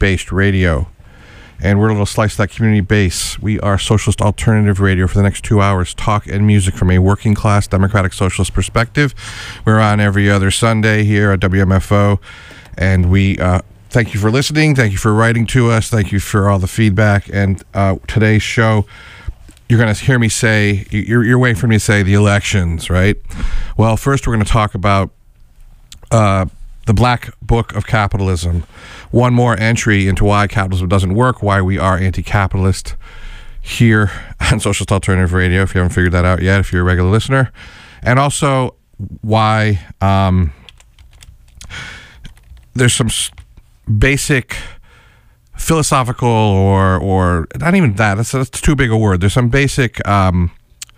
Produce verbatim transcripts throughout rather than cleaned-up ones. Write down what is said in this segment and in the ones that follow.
community-based radio. And we're a little slice of that community base. We are socialist alternative radio for the next two hours. Talk and music from a working class democratic socialist perspective. We're on every other Sunday here at W M F O. And we uh, thank you for listening. Thank you for writing to us. Thank you for all the feedback. And uh, today's show, you're going to hear me say, you're, you're waiting for me to say the elections, right? Well, first we're going to talk about uh, the Black Book of Capitalism. One more entry into why capitalism doesn't work, why we are anti-capitalist here on Socialist Alternative Radio, if you haven't figured that out yet, if you're a regular listener. And also why um, there's some s- basic philosophical or, or not even that, that's, that's too big a word. There's some basic um,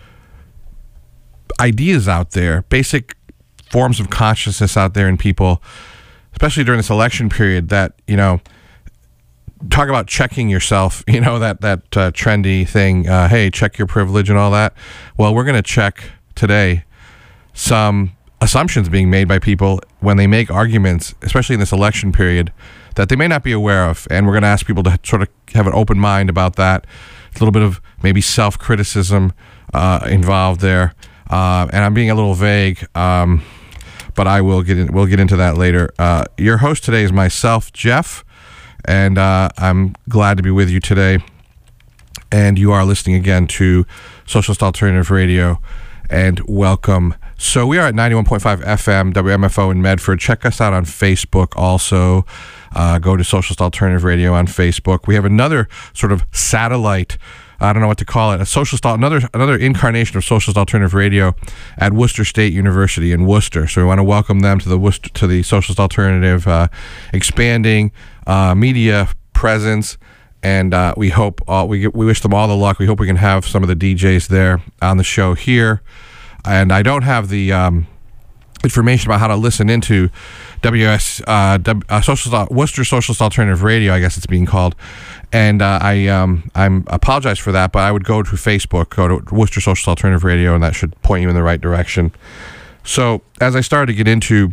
ideas out there, basic forms of consciousness out there in people, especially during this election period, that, you know, talk about checking yourself, you know, that, that uh, trendy thing, uh, hey, check your privilege and all that. Well, we're going to check today some assumptions being made by people when they make arguments, especially in this election period, that they may not be aware of. And we're going to ask people to sort of have an open mind about that. A little bit of maybe self-criticism uh, involved there. Uh, and I'm being a little vague, um, but I will get in, we'll get into that later. Uh, your host today is myself, Jeff, and uh, I'm glad to be with you today. And you are listening again to Socialist Alternative Radio, and welcome. So we are at ninety-one point five F M, W M F O in Medford. Check us out on Facebook also. Uh, go to Socialist Alternative Radio on Facebook. We have another sort of satellite, I don't know what to call it, a socialist, another another incarnation of Socialist Alternative Radio at Worcester State University in Worcester. So we want to welcome them to the Worcester, to the Socialist Alternative uh, expanding uh, media presence, and uh, we hope all, we we wish them all the luck. We hope we can have some of the D Js there on the show here. And I don't have the um, information about how to listen into W S uh, w, uh, Socialist, Worcester Socialist Alternative Radio, I guess it's being called, and uh, I um, I'm apologize for that, but I would go to Facebook, go to Worcester Socialist Alternative Radio, and that should point you in the right direction. So as I started to get into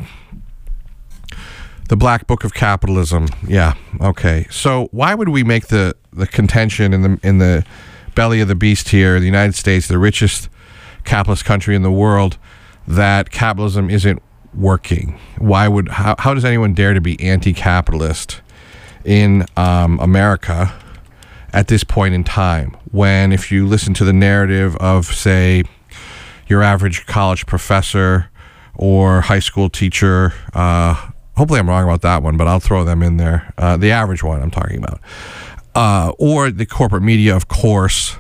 the Black Book of Capitalism, yeah, okay. So why would we make the the contention in the in the belly of the beast here, the United States, the richest capitalist country in the world, that capitalism isn't working? Why would how, how does anyone dare to be anti-capitalist in um, America at this point in time, when if you listen to the narrative of, say, your average college professor or high school teacher, uh, hopefully I'm wrong about that one, but I'll throw them in there, uh, the average one I'm talking about, uh, or the corporate media, of course,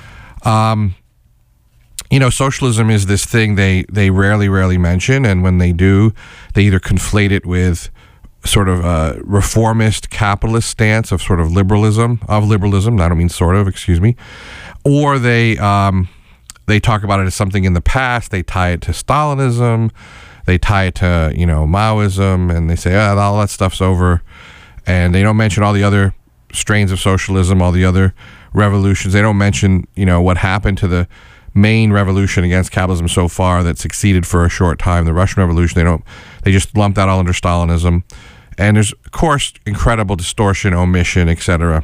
um, you know, socialism is this thing they, they rarely, rarely mention, and when they do, they either conflate it with sort of a reformist capitalist stance of sort of liberalism, of liberalism, I don't mean sort of, excuse me, or they um, they talk about it as something in the past, they tie it to Stalinism, they tie it to, you know, Maoism, and they say, oh, all that stuff's over, and they don't mention all the other strains of socialism, all the other revolutions. They don't mention, you know, what happened to the main revolution against capitalism so far that succeeded for a short time, the Russian Revolution. They don't, they just lump that all under Stalinism. And there's, of course, incredible distortion, omission, et cetera.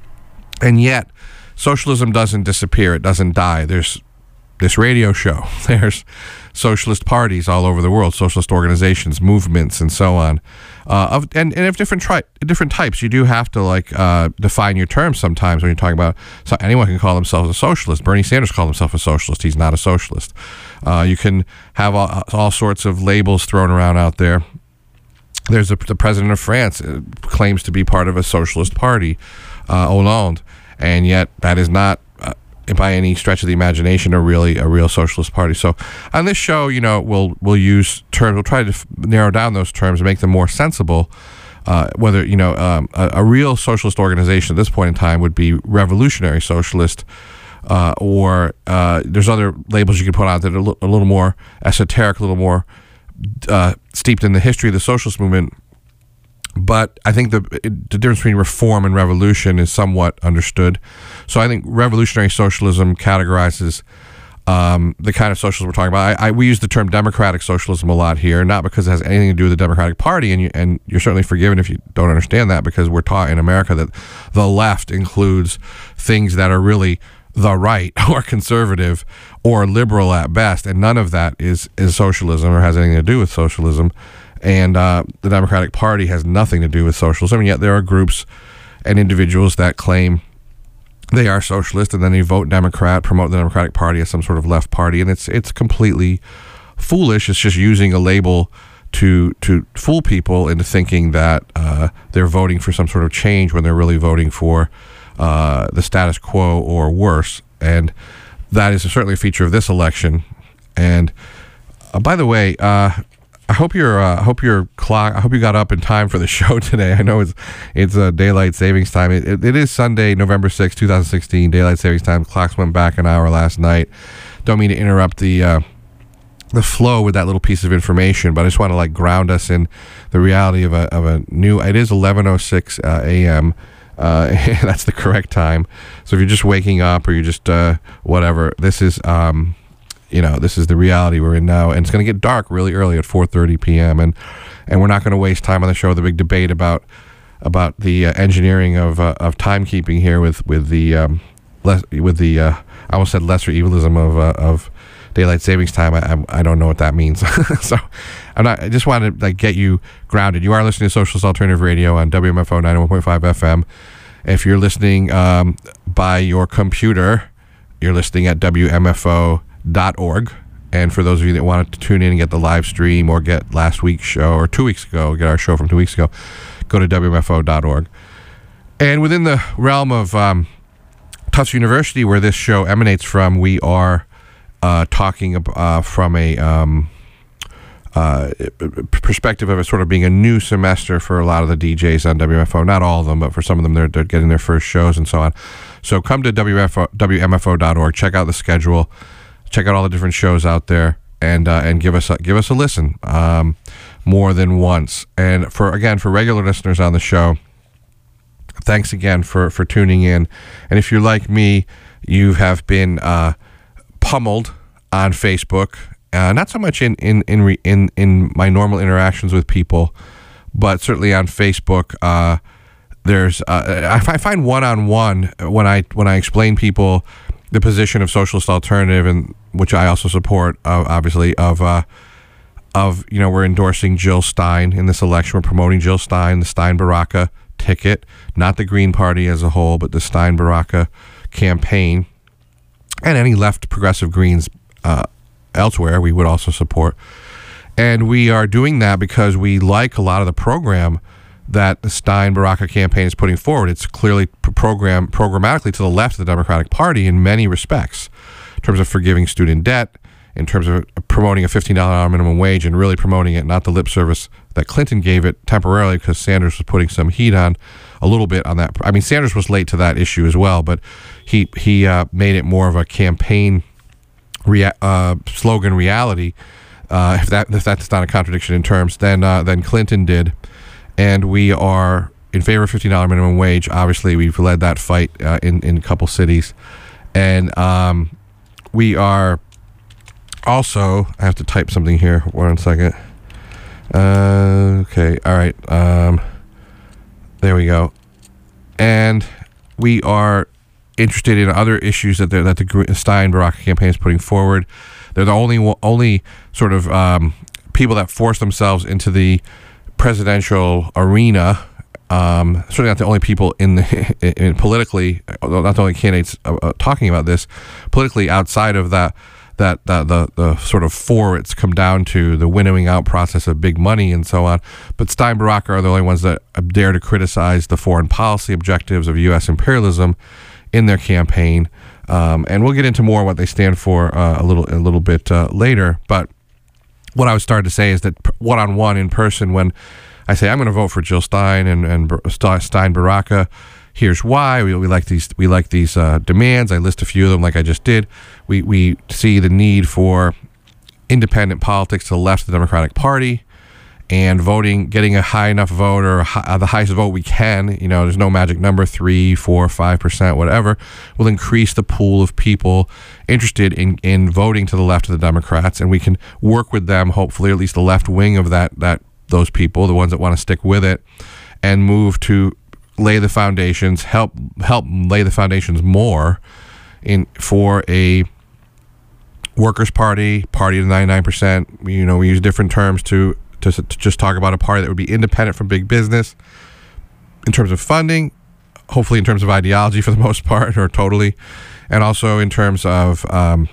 And yet, socialism doesn't disappear. It doesn't die. There's this radio show. There's socialist parties all over the world, socialist organizations, movements, and so on. Uh, of and, and of different tri- different types. You do have to like uh, define your terms sometimes when you're talking about. So anyone can call themselves a socialist. Bernie Sanders called himself a socialist. He's not a socialist. Uh, you can have all, all sorts of labels thrown around out there. There's a, the president of France uh, claims to be part of a socialist party, uh, Hollande, and yet that is not, uh, by any stretch of the imagination, a really a real socialist party. So on this show, you know, we'll we'll use terms. We'll try to f- narrow down those terms and make them more sensible. Uh, whether you know um, a, a real socialist organization at this point in time would be revolutionary socialist, uh, or uh, there's other labels you could put out that are a, l- a little more esoteric, a little more uh, steeped in the history of the socialist movement. But I think the the difference between reform and revolution is somewhat understood. So I think revolutionary socialism categorizes um, the kind of socialism we're talking about. I, I, we use the term democratic socialism a lot here, not because it has anything to do with the Democratic Party, and, you, and you're certainly forgiven if you don't understand that, because we're taught in America that the left includes things that are really the right or conservative or liberal at best, and none of that is, is socialism or has anything to do with socialism. And uh, the Democratic Party has nothing to do with socialism, and yet there are groups and individuals that claim they are socialist, and then they vote Democrat, promote the Democratic Party as some sort of left party, and it's it's completely foolish. It's just using a label to to fool people into thinking that uh, they're voting for some sort of change when they're really voting for uh, the status quo or worse. And that is certainly a feature of this election. And uh, by the way, uh, I hope your uh, hope your clock. I hope you got up in time for the show today. I know it's it's a uh, daylight savings time. It, it, it is Sunday, November sixth, twenty sixteen. Daylight savings time. Clocks went back an hour last night. Don't mean to interrupt the uh, the flow with that little piece of information, but I just want to like ground us in the reality of a of a new. It is eleven oh six uh, a.m. Uh, that's the correct time. So if you're just waking up or you're just uh, whatever, this is. Um, You know, this is the reality we're in now, and it's going to get dark really early at four thirty p.m. and and we're not going to waste time on the show with a big debate about about the uh, engineering of uh, of timekeeping here with with the um, less, with the uh, I almost said lesser evilism of uh, of daylight savings time. I, I I don't know what that means. So I'm not. I just wanted to like get you grounded. You are listening to Socialist Alternative Radio on W M F O ninety-one point five F M. If you're listening um, by your computer, you're listening at W M F O dot org, and for those of you that wanted to tune in and get the live stream or get last week's show or two weeks ago, get our show from two weeks ago, go to W M F O dot org. And within the realm of um, Tufts University, where this show emanates from, we are uh, talking uh, from a um, uh, perspective of it sort of being a new semester for a lot of the D Js on W M F O. Not all of them, but for some of them, they're, they're getting their first shows and so on. So come to W M F O dot org, check out the schedule. Check out all the different shows out there, and uh, and give us a, give us a listen um, more than once. And for again for regular listeners on the show, thanks again for, for tuning in. And if you're like me, you have been uh, pummeled on Facebook. Uh, not so much in in in, re, in in my normal interactions with people, but certainly on Facebook. Uh, there's uh, I, I find one on one when I when I explain people the position of Socialist Alternative, and which I also support, uh, obviously, of, uh, of you know, we're endorsing Jill Stein in this election. We're promoting Jill Stein, the Stein-Baraka ticket, not the Green Party as a whole, but the Stein-Baraka campaign, and any left progressive Greens uh, elsewhere we would also support. And we are doing that because we like a lot of the program that the Stein-Baraka campaign is putting forward. It's clearly program programmatically to the left of the Democratic Party in many respects, in terms of forgiving student debt, in terms of promoting a fifteen dollars minimum wage and really promoting it, not the lip service that Clinton gave it temporarily because Sanders was putting some heat on a little bit on that. I mean, Sanders was late to that issue as well, but he he uh, made it more of a campaign rea- uh, slogan reality, uh, if that if that's not a contradiction in terms, than, uh, than Clinton did. And we are in favor of fifteen dollars minimum wage. Obviously, we've led that fight uh, in, in a couple cities. And um, we are also, I have to type something here. One second. Uh, okay, all right. Um, there we go. And we are interested in other issues that, that the Stein-Baraka campaign is putting forward. They're the only, only sort of um, people that force themselves into the presidential arena, um, certainly not the only people in, the, in, in politically, not the only candidates uh, uh, talking about this, politically outside of that, that, that the, the sort of four it's come down to, the winnowing out process of big money and so on. But Stein-Baraka are the only ones that dare to criticize the foreign policy objectives of U S imperialism in their campaign. Um, and we'll get into more what they stand for uh, a little a little bit uh, later. But what I was starting to say is that one-on-one in person, when I say I'm going to vote for Jill Stein and, and Stein-Baraka, here's why. We, we like these we like these uh, demands. I list a few of them like I just did. We, we see the need for independent politics to the left of the Democratic Party, and voting, getting a high enough vote or high, uh, the highest vote we can, you know, there's no magic number, three, four, five percent, whatever, will increase the pool of people interested in, in voting to the left of the Democrats, and we can work with them, hopefully, at least the left wing of that that those people, the ones that want to stick with it, and move to lay the foundations, help help lay the foundations more in for a workers' party, party of ninety-nine percent. You know, we use different terms to, to to just talk about a party that would be independent from big business in terms of funding, hopefully in terms of ideology for the most part, or totally, and also in terms of um,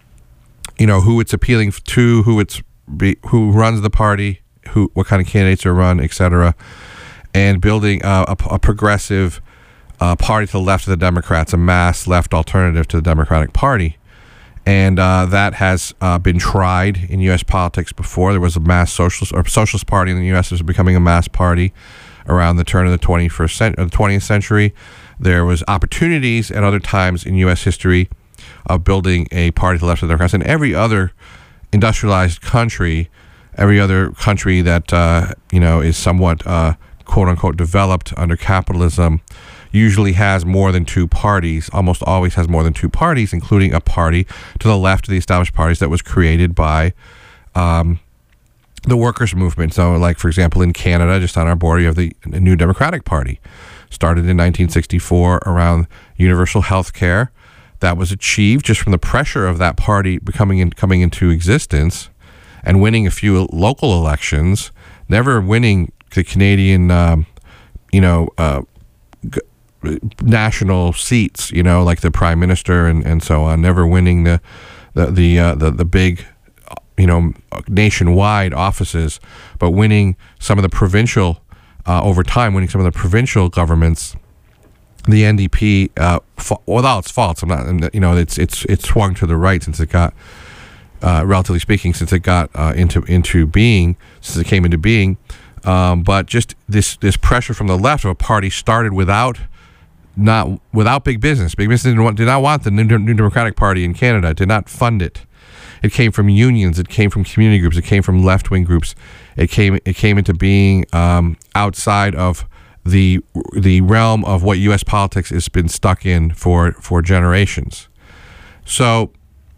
you know, who it's appealing to, who it's be, who runs the party, who what kind of candidates are run, et cetera, and building a, a, a progressive uh, party to the left of the Democrats, a mass left alternative to the Democratic Party. And uh, that has uh, been tried in U S politics before. There was a mass socialist or socialist party in the U S that was becoming a mass party around the turn of the twenty-first century, the twentieth century. There was opportunities at other times in U S history of building a party to the left of the Democrats. And every other industrialized country, every other country that uh, you know is somewhat uh, quote unquote developed under capitalism, usually has more than two parties, almost always has more than two parties, including a party to the left of the established parties that was created by um, the workers' movement. So, like, for example, in Canada, just on our border, you have the New Democratic Party, started in nineteen sixty-four around universal health care. That was achieved just from the pressure of that party becoming in, coming into existence and winning a few local elections, never winning the Canadian, um, you know, uh, g- national seats, you know, like the prime minister and, and so on, never winning the the the, uh, the the big, you know, nationwide offices, but winning some of the provincial uh, over time, winning some of the provincial governments. The N D P, uh, fa- without its faults, I'm not, you know, it's it's it's swung to the right since it got, uh, relatively speaking, since it got uh, into into being, since it came into being. Um, but just this this pressure from the left of a party started without. Not without big business. Big business didn't want, did not want the New, New Democratic Party in Canada. Did not fund it. It came from unions. It came from community groups. It came from left-wing groups. It came. It came into being um, outside of the the realm of what U S politics has been stuck in for for generations. So,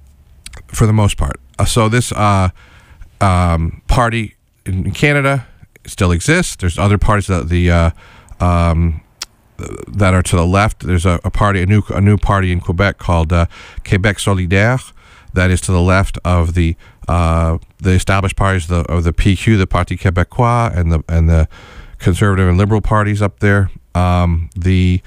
for the most part, uh, so this uh, um, party in Canada still exists. There's other parties that the uh, um, that are to the left. There's a, a party, a new a new party in Quebec called uh, Québec Solidaire, that is to the left of the uh, the established parties the, of the P Q, the Parti Québécois, and the and the conservative and liberal parties up there. Um, the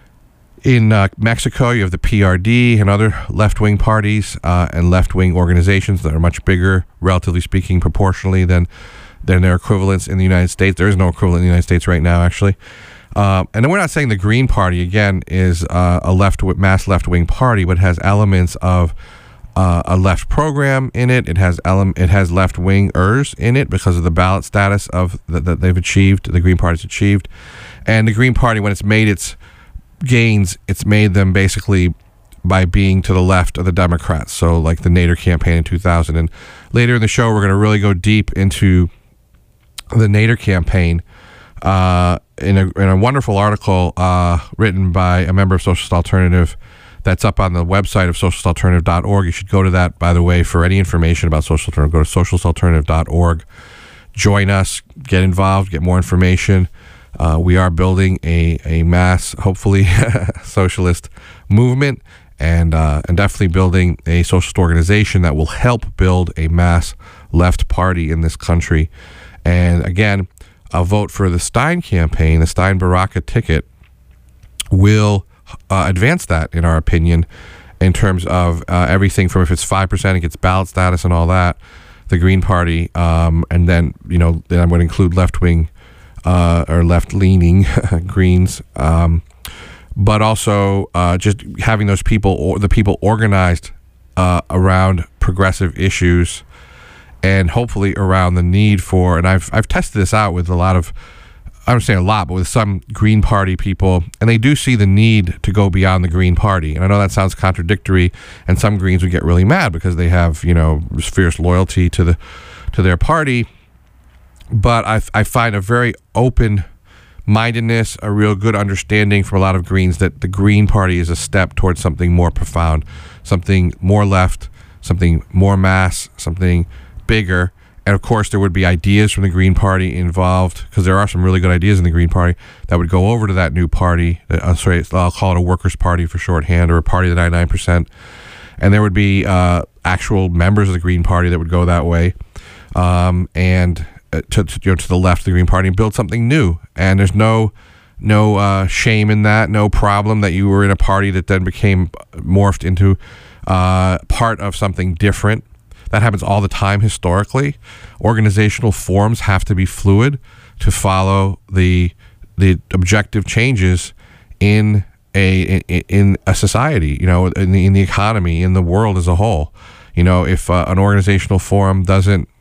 in uh, Mexico, you have the P R D and other left-wing parties uh, and left-wing organizations that are much bigger, relatively speaking, proportionally than than their equivalents in the United States. There is no equivalent in the United States right now, actually. Uh, and then we're not saying the Green Party, again, is uh, a left mass left-wing party, but has elements of uh, a left program in it. It has ele- it has left-wingers in it because of the ballot status of that the, they've achieved, the Green Party's achieved. And the Green Party, when it's made its gains, it's made them basically by being to the left of the Democrats. So like the Nader campaign in two thousand. And later in the show, we're going to really go deep into the Nader campaign. Uh, in a in a wonderful article uh, written by a member of Socialist Alternative that's up on the website of socialist alternative dot org. You should go to that, by the way, for any information about Socialist Alternative. Go to socialist alternative dot org. Join us, get involved, get more information. Uh, we are building a, a mass, hopefully, socialist movement, and uh, and definitely building a socialist organization that will help build a mass left party in this country. And again, a vote for the Stein campaign, the Stein-Baraka ticket, will uh, advance that, in our opinion, in terms of uh, everything from if it's five percent, it gets ballot status and all that, the Green Party, um, and then, you know, then I'm going to include left-wing uh, or left-leaning Greens, um, but also uh, just having those people, or the people organized uh, around progressive issues, and hopefully around the need for, and I've I've tested this out with a lot of, I don't say a lot, but with some Green Party people, and they do see the need to go beyond the Green Party. And I know that sounds contradictory, and some Greens would get really mad because they have, you know, fierce loyalty to the to their party. but I, I find a very open mindedness, a real good understanding from a lot of Greens that the Green Party is a step towards something more profound, something more left, something more mass, something bigger. And of course, there would be ideas from the Green Party involved, because there are some really good ideas in the Green Party that would go over to that new party. Uh, sorry, I'll call it a workers' party for shorthand, or a party of the ninety-nine percent. And there would be uh, actual members of the Green Party that would go that way, um, and uh, to, to you know to the left of the Green Party, and build something new. And there's no no uh, shame in that, no problem that you were in a party that then became morphed into uh, part of something different. That happens all the time historically. Organizational forms have to be fluid to follow the the objective changes in a in, in a society, you know, in the, in the economy, in the world as a whole. You know, if uh, an organizational form doesn't,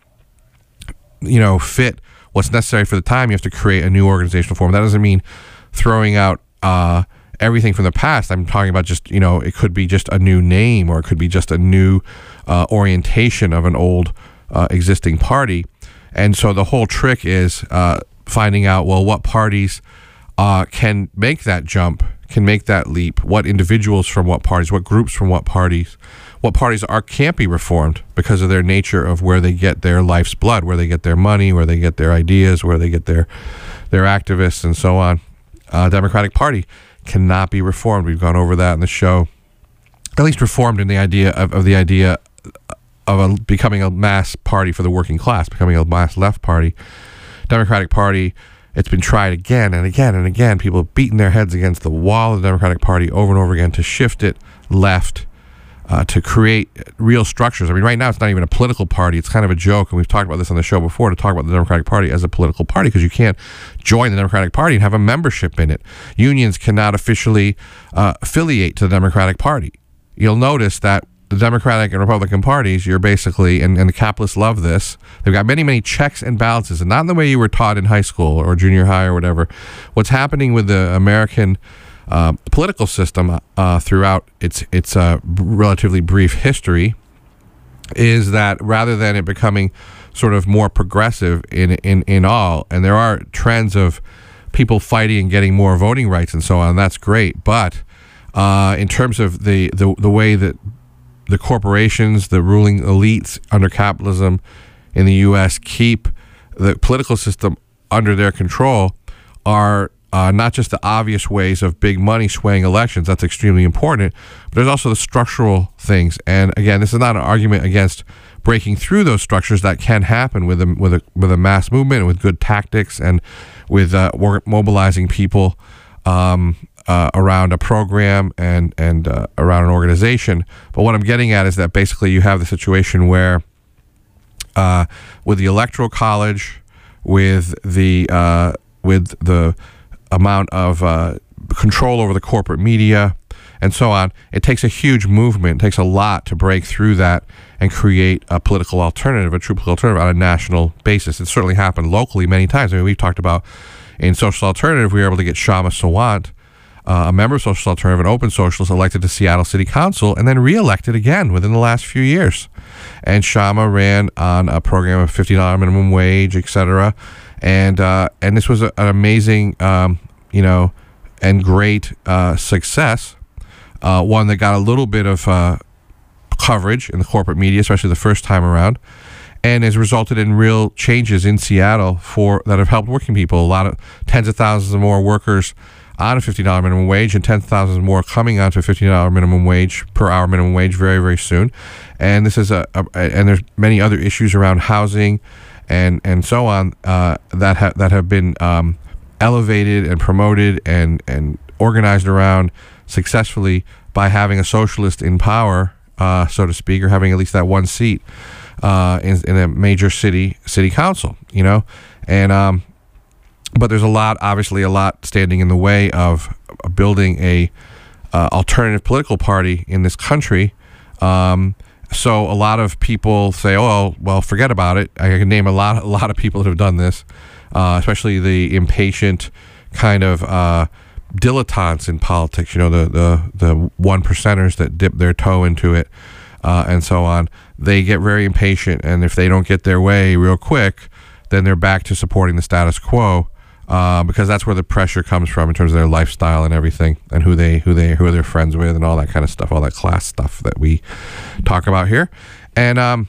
you know, fit what's necessary for the time, you have to create a new organizational form. That doesn't mean throwing out uh, everything from the past. I'm talking about just, you know, it could be just a new name, or it could be just a new uh, orientation of an old uh, existing party. And so the whole trick is uh, finding out, well, what parties uh, can make that jump, can make that leap, what individuals from what parties, what groups from what parties, what parties are can't be reformed because of their nature of where they get their life's blood, where they get their money, where they get their ideas, where they get their their activists, and so on. Uh, Democratic Party cannot be reformed. We've gone over that in the show. At least reformed in the idea of, of the idea of a, becoming a mass party for the working class, becoming a mass left party. Democratic Party, it's been tried again and again and again. People have beaten their heads against the wall of the Democratic Party over and over again to shift it left, uh, to create real structures. I mean, right now it's not even a political party. It's kind of a joke, and we've talked about this on the show before, to talk about the Democratic Party as a political party, because you can't join the Democratic Party and have a membership in it. Unions cannot officially uh, affiliate to the Democratic Party. You'll notice that the Democratic and Republican parties, you're basically, and, and the capitalists love this, they've got many, many checks and balances, and not in the way you were taught in high school or junior high or whatever. What's happening with the American uh, political system uh, throughout its, its uh, relatively brief history is that rather than it becoming sort of more progressive in, in, in all, and there are trends of people fighting and getting more voting rights and so on, that's great, but uh, in terms of the, the, the way that the corporations, the ruling elites under capitalism in the U S keep the political system under their control, are uh, not just the obvious ways of big money swaying elections. That's extremely important. But there's also the structural things. And again, this is not an argument against breaking through those structures. That can happen with a, with a, with a mass movement, and with good tactics, and with uh, mobilizing people um, Uh, around a program and and uh, around an organization. But what I'm getting at is that basically you have the situation where uh, with the Electoral College, with the uh, with the amount of uh, control over the corporate media and so on, it takes a huge movement. It takes a lot to break through that and create a political alternative, a true political alternative on a national basis. It certainly happened locally many times. I mean, we've talked about in Social Alternative, we were able to get Shama Sawant, Uh, a member of Social Alternative, an open socialist, elected to Seattle City Council, and then reelected again within the last few years. And Shama ran on a program of fifty dollars minimum wage, et cetera. And uh, and this was a, an amazing, um, you know, and great uh, success. Uh, one that got a little bit of uh, coverage in the corporate media, especially the first time around, and has resulted in real changes in Seattle for that have helped working people. A lot of tens of thousands of more workers on a fifty dollars minimum wage, and ten thousand more coming onto a fifty dollars minimum wage per hour minimum wage very, very soon. And this is a, a and there's many other issues around housing and and so on uh, that have that have been um, elevated and promoted and and organized around successfully by having a socialist in power, uh, so to speak, or having at least that one seat uh, in in a major city city council. You know, and um. But there's a lot, obviously, a lot standing in the way of building a uh, alternative political party in this country. Um, so a lot of people say, "Oh, well, forget about it." I can name a lot, a lot of people that have done this, uh, especially the impatient kind of uh, dilettantes in politics. You know, the the the one percenters that dip their toe into it, uh, and so on. They get very impatient, and if they don't get their way real quick, then they're back to supporting the status quo, uh, because that's where the pressure comes from in terms of their lifestyle and everything, and who they who they who they're friends with, and all that kind of stuff, all that class stuff that we talk about here. And um,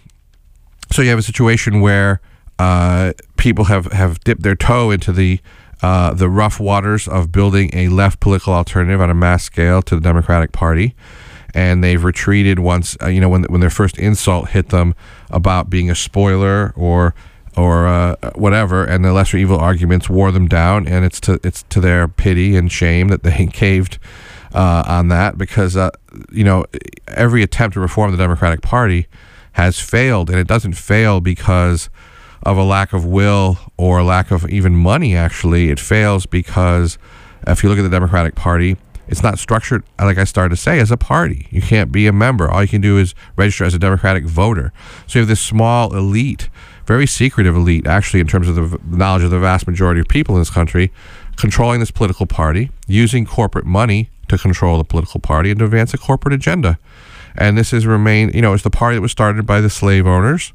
so you have a situation where uh, people have, have dipped their toe into the uh, the rough waters of building a left political alternative on a mass scale to the Democratic Party. And they've retreated once, uh, you know, when when their first insult hit them about being a spoiler or or uh, whatever, and the lesser evil arguments wore them down, and it's to it's to their pity and shame that they caved uh, on that, because uh, you know, every attempt to reform the Democratic Party has failed, and it doesn't fail because of a lack of will or a lack of even money. Actually, it fails because if you look at the Democratic Party, it's not structured, like I started to say, as a party. You can't be a member. All you can do is register as a Democratic voter. So you have this small elite, very secretive elite, actually, in terms of the knowledge of the vast majority of people in this country, controlling this political party, using corporate money to control the political party and to advance a corporate agenda. And this has remained, you know, it's the party that was started by the slave owners.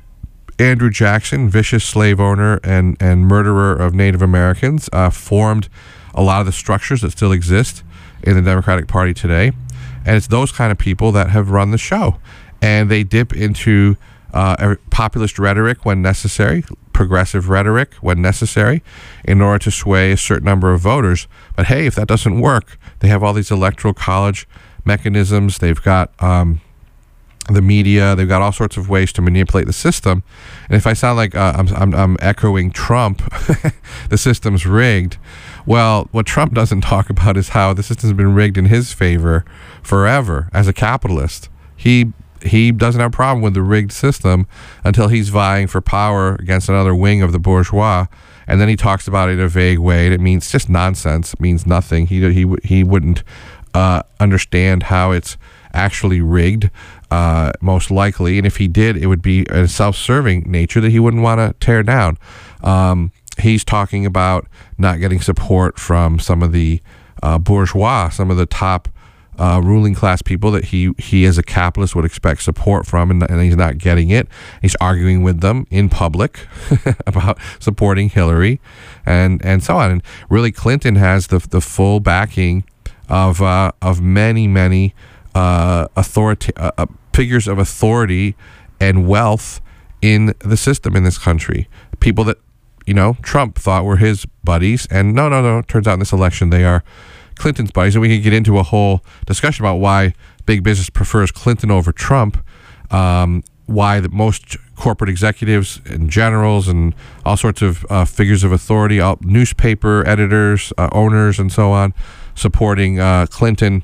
Andrew Jackson, vicious slave owner and, and murderer of Native Americans, uh, formed a lot of the structures that still exist in the Democratic Party today, and it's those kind of people that have run the show, and they dip into uh, populist rhetoric when necessary, progressive rhetoric when necessary, in order to sway a certain number of voters. But hey, if that doesn't work, they have all these electoral college mechanisms. They've got um, the media. They've got all sorts of ways to manipulate the system. And if I sound like uh, I'm, I'm, I'm echoing Trump, the system's rigged. Well, what Trump doesn't talk about is how the system's been rigged in his favor forever as a capitalist. He he doesn't have a problem with the rigged system until he's vying for power against another wing of the bourgeois, and then he talks about it in a vague way, and it means just nonsense. It means nothing. He he he wouldn't uh, understand how it's actually rigged, uh, most likely, and if he did, it would be a self-serving nature that he wouldn't want to tear down. Um, He's talking about not getting support from some of the uh, bourgeois, some of the top uh, ruling class people that he, he as a capitalist would expect support from, and, and he's not getting it. He's arguing with them in public about supporting Hillary and, and so on. And really, Clinton has the the full backing of uh, of many, many uh, authority uh, figures of authority and wealth in the system in this country. People that, you know, Trump thought were his buddies, and no, no, no, turns out in this election they are Clinton's buddies, and we could get into a whole discussion about why big business prefers Clinton over Trump, um, why the most corporate executives and generals and all sorts of uh, figures of authority, all, newspaper editors, uh, owners, and so on, supporting uh, Clinton.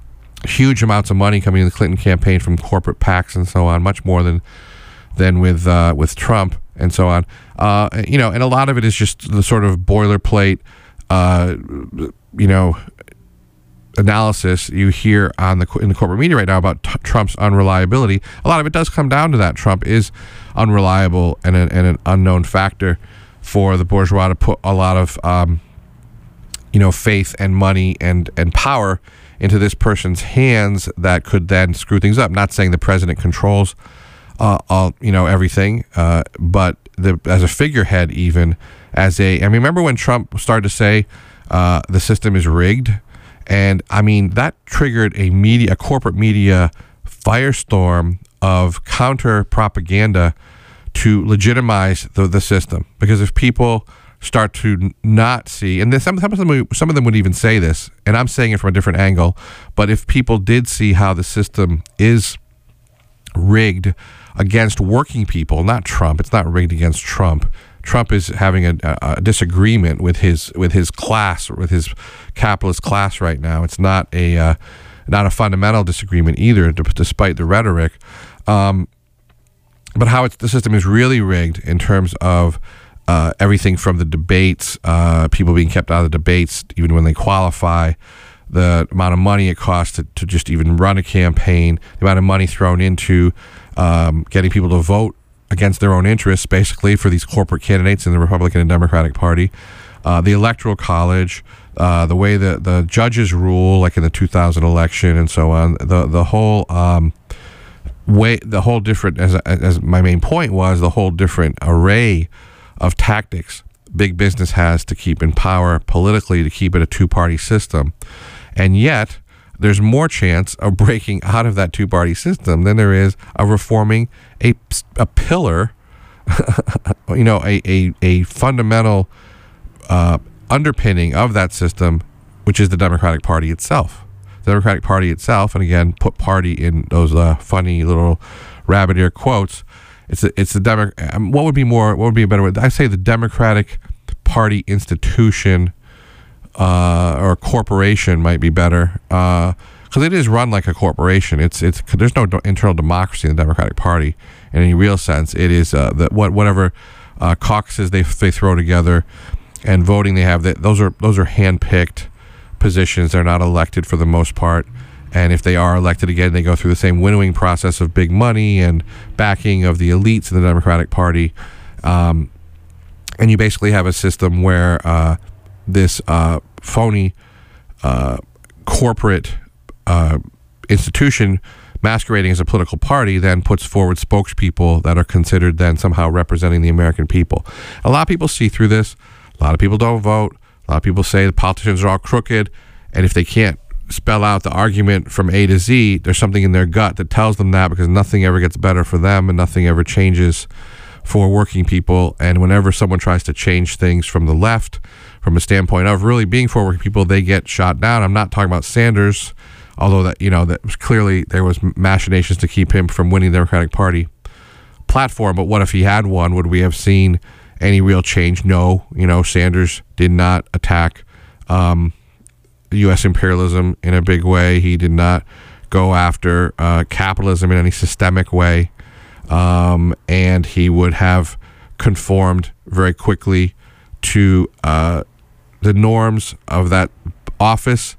Huge amounts of money coming in the Clinton campaign from corporate PACs and so on, much more than than with uh, with Trump and so on. Uh, you know, and a lot of it is just the sort of boilerplate, uh, you know, analysis you hear on the in the corporate media right now about t- Trump's unreliability. A lot of it does come down to that. Trump is unreliable and, a, and an unknown factor for the bourgeois to put a lot of, um, you know, faith and money and, and power into this person's hands that could then screw things up. Not saying the president controls Uh, all, you know, everything, uh, but the, as a figurehead, even as a, I mean, remember when Trump started to say uh, the system is rigged, and I mean that triggered a media, a corporate media firestorm of counter propaganda to legitimize the the system. Because if people start to not see, and then some some of them would, some of them would even say this, and I'm saying it from a different angle, but if people did see how the system is rigged against working people, not Trump. It's not rigged against Trump. Trump is having a, a disagreement with his with his class, with his capitalist class right now. It's not a uh, not a fundamental disagreement either, despite the rhetoric. Um, but how it's, the system is really rigged in terms of uh, everything from the debates, uh, people being kept out of the debates even when they qualify, the amount of money it costs to, to just even run a campaign, the amount of money thrown into um, getting people to vote against their own interests, basically, for these corporate candidates in the Republican and Democratic Party, uh, the Electoral College, uh, the way the, the judges rule, like in the two thousand election and so on, the the whole um, way, the whole different, as as my main point was, the whole different array of tactics big business has to keep in power politically, to keep it a two-party system. And yet, there's more chance of breaking out of that two-party system than there is of reforming a, a pillar, you know, a, a, a fundamental uh, underpinning of that system, which is the Democratic Party itself. The Democratic Party itself, and again, put party in those uh, funny little rabbit ear quotes. It's a, it's the Demo- um, what would be more, what would be a better way? I say the Democratic Party institution uh, or corporation might be better, because uh, it is run like a corporation. It's it's there's no do- internal democracy in the Democratic Party in any real sense. It is uh, that what whatever uh, caucuses they they throw together and voting they have, that those are those are handpicked positions. They're not elected for the most part. And if they are elected again, they go through the same winnowing process of big money and backing of the elites in the Democratic Party. Um, and you basically have a system where uh, this uh, phony uh, corporate uh, institution masquerading as a political party then puts forward spokespeople that are considered then somehow representing the American people. A lot of people see through this. A lot of people don't vote. A lot of people say the politicians are all crooked. And if they can't spell out the argument from A to Z, there's something in their gut that tells them that, because nothing ever gets better for them and nothing ever changes for working people. And whenever someone tries to change things from the left, from a standpoint of really being for working people, they get shot down. I'm not talking about Sanders, although that, you know, that was clearly there was machinations to keep him from winning the Democratic Party platform. But what if he had won? Would we have seen any real change? No. You know, Sanders did not attack um, U S imperialism in a big way. He did not go after uh, capitalism in any systemic way. Um, and he would have conformed very quickly to uh, the norms of that office.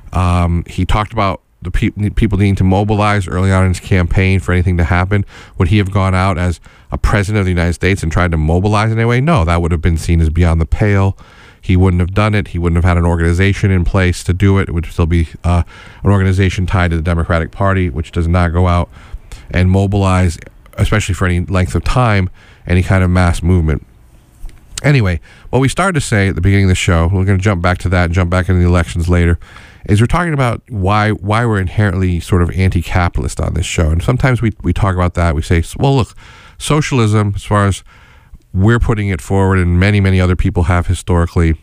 Um, he talked about the pe- people needing to mobilize early on in his campaign for anything to happen. Would he have gone out as a president of the United States and tried to mobilize in any way? No, that would have been seen as beyond the pale. He wouldn't have done it. He wouldn't have had an organization in place to do it. It would still be uh, an organization tied to the Democratic Party, which does not go out and mobilize, especially for any length of time, any kind of mass movement. Anyway, what we started to say at the beginning of the show, we're going to jump back to that and jump back into the elections later, is we're talking about why why we're inherently sort of anti-capitalist on this show. And sometimes we, we talk about that. We say, well, look, socialism, as far as we're putting it forward, and many, many other people have historically.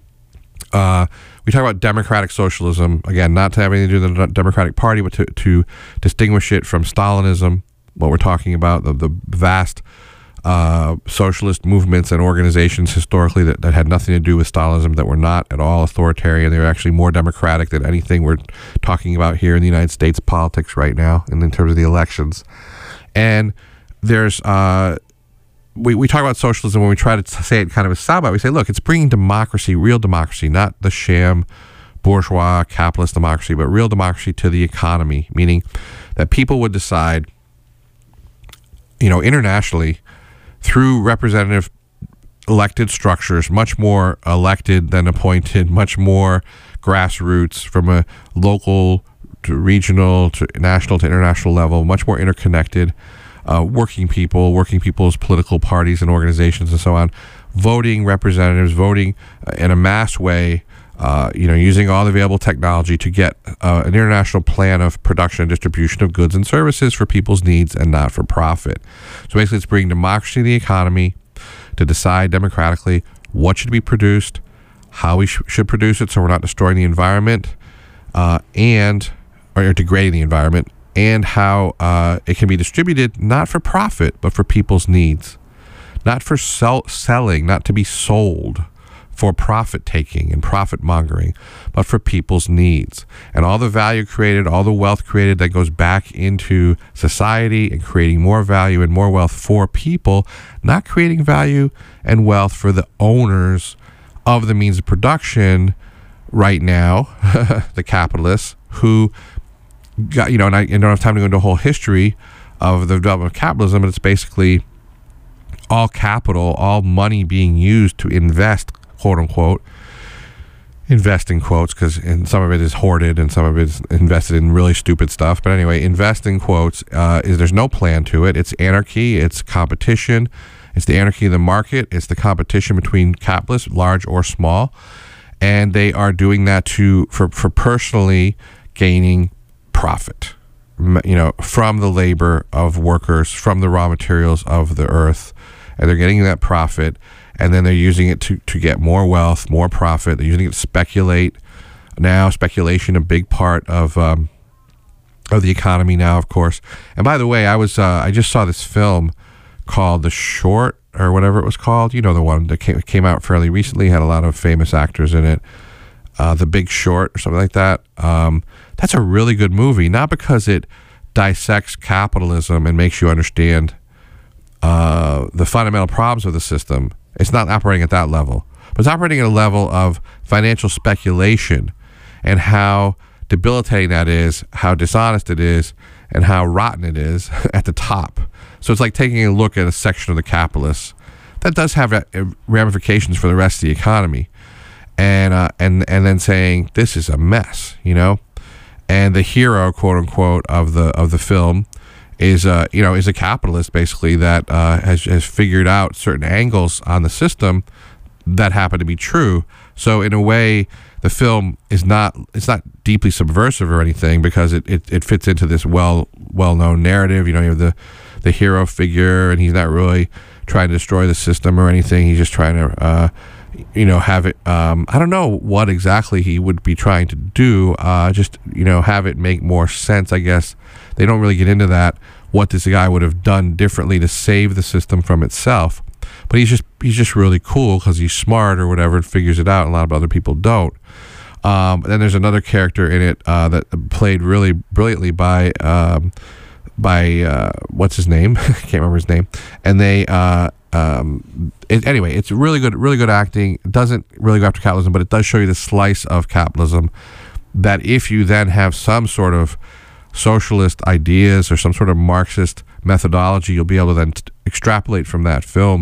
Uh, we talk about democratic socialism, again, not to have anything to do with the Democratic Party, but to, to distinguish it from Stalinism, what we're talking about, the, the vast uh, socialist movements and organizations historically that, that had nothing to do with Stalinism, that were not at all authoritarian. They were actually more democratic than anything we're talking about here in the United States politics right now, and in terms of the elections. And there's... Uh, We, we talk about socialism when we try to say it kind of a soundbite. We say, look, it's bringing democracy, real democracy, not the sham bourgeois capitalist democracy, but real democracy to the economy, meaning that people would decide, you know, internationally through representative elected structures, much more elected than appointed, much more grassroots from a local to regional to national to international level, much more interconnected. Uh, working people, working people's political parties and organizations and so on, voting representatives, voting uh, in a mass way, uh, you know, using all the available technology to get uh, an international plan of production and distribution of goods and services for people's needs and not for profit. So basically it's bringing democracy to the economy to decide democratically what should be produced, how we sh- should produce it so we're not destroying the environment uh, and, or degrading the environment, and how uh, it can be distributed not for profit, but for people's needs. Not for sell- selling, not to be sold for profit-taking and profit-mongering, but for people's needs. And all the value created, all the wealth created that goes back into society and creating more value and more wealth for people, not creating value and wealth for the owners of the means of production right now, the capitalists, who... Got, you know, and I, I don't have time to go into a whole history of the development of capitalism, but it's basically all capital, all money being used to invest, quote unquote, invest in quotes, because some of it is hoarded and some of it is invested in really stupid stuff. But anyway, invest in quotes, uh, is there's no plan to it. It's anarchy, it's competition, It's the anarchy of the market. It's the competition between capitalists, large or small, and they are doing that to for for personally gaining profit, you know, from the labor of workers, from the raw materials of the earth, and they're getting that profit, and then they're using it to to get more wealth, more profit. They're using it to speculate. Now, speculation a big part of um, of the economy now, of course. And by the way, I was uh, I just saw this film called The Short, or whatever it was called. You know, the one that came, came out fairly recently, had a lot of famous actors in it. Uh, The Big Short, or something like that. Um, that's a really good movie, not because it dissects capitalism and makes you understand uh, the fundamental problems of the system. It's not operating at that level, but it's operating at a level of financial speculation and how debilitating that is, how dishonest it is, and how rotten it is at the top. So it's like taking a look at a section of the capitalists that does have ramifications for the rest of the economy, and uh, and and then saying this is a mess, you know. And the hero, quote unquote, of the of the film is uh you know is a capitalist basically that uh, has has figured out certain angles on the system that happen to be true. So in a way, the film is not it's not deeply subversive or anything, because it, it, it fits into this well well known narrative. You know, you have the the hero figure, and he's not really trying to destroy the system or anything. He's just trying to uh, you know have it. Um, I don't know what exactly he would be trying to do. Uh, just you know have it make more sense. I guess they don't really get into that. What this guy would have done differently to save the system from itself. But he's just he's just really cool because he's smart or whatever and figures it out, and a lot of other people don't. Um, then there's another character in it uh, that played really brilliantly by um, by uh, what's his name? I can't remember his name. And they uh, um, it, anyway, it's really good, really good acting. It doesn't really go after capitalism, but it does show you the slice of capitalism that if you then have some sort of socialist ideas or some sort of Marxist methodology, you'll be able to then t- extrapolate from that film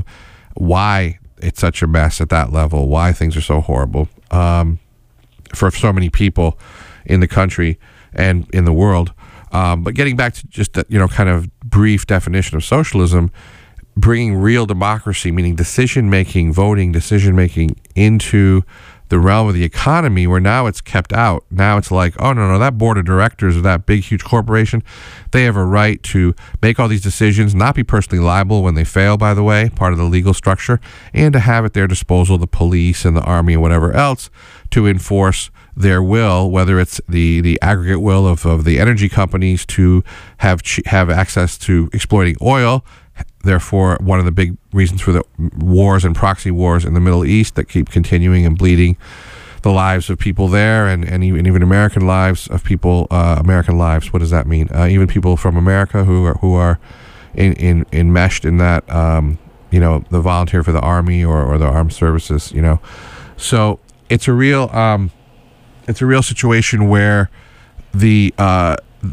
why it's such a mess at that level, why things are so horrible um, for so many people in the country and in the world. Um, but getting back to just that, you know, kind of brief definition of socialism, bringing real democracy, meaning decision-making, voting, decision-making into the realm of the economy, where now it's kept out. Now it's like, oh, no, no, that board of directors of that big, huge corporation, they have a right to make all these decisions, not be personally liable when they fail, by the way, part of the legal structure, and to have at their disposal the police and the army and whatever else to enforce their will, whether it's the, the aggregate will of, of the energy companies to have ch- have access to exploiting oil. Therefore, one of the big reasons for the wars and proxy wars in the Middle East that keep continuing and bleeding the lives of people there, and, and even even American lives of people, uh, American lives. What does that mean? Uh, even people from America who are who are in, in enmeshed in that, um, you know, the volunteer for the army or, or the armed services. You know, so it's a real um, it's a real situation where the uh,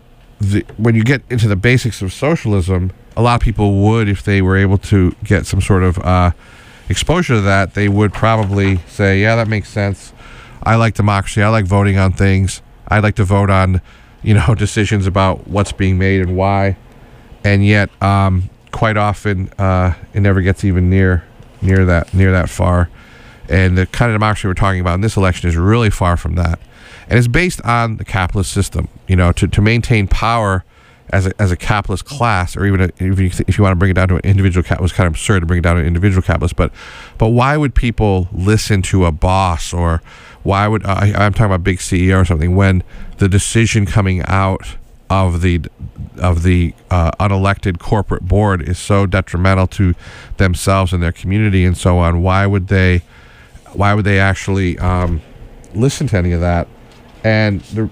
the when you get into the basics of socialism, a lot of people would, if they were able to get some sort of uh, exposure to that, they would probably say, yeah, that makes sense. I like democracy. I like voting on things. I like to vote on, you know, decisions about what's being made and why. And yet, um, quite often, uh, it never gets even near near that near that far. And the kind of democracy we're talking about in this election is really far from that. And it's based on the capitalist system. You know, to, to maintain power as a as a capitalist class, or even a, if you if you want to bring it down to an individual cap, it was kind of absurd to bring it down to an individual capitalist. But but why would people listen to a boss, or why would uh, I, I'm talking about big C E O or something, when the decision coming out of the of the uh, unelected corporate board is so detrimental to themselves and their community and so on? Why would they why would they actually um, listen to any of that? And the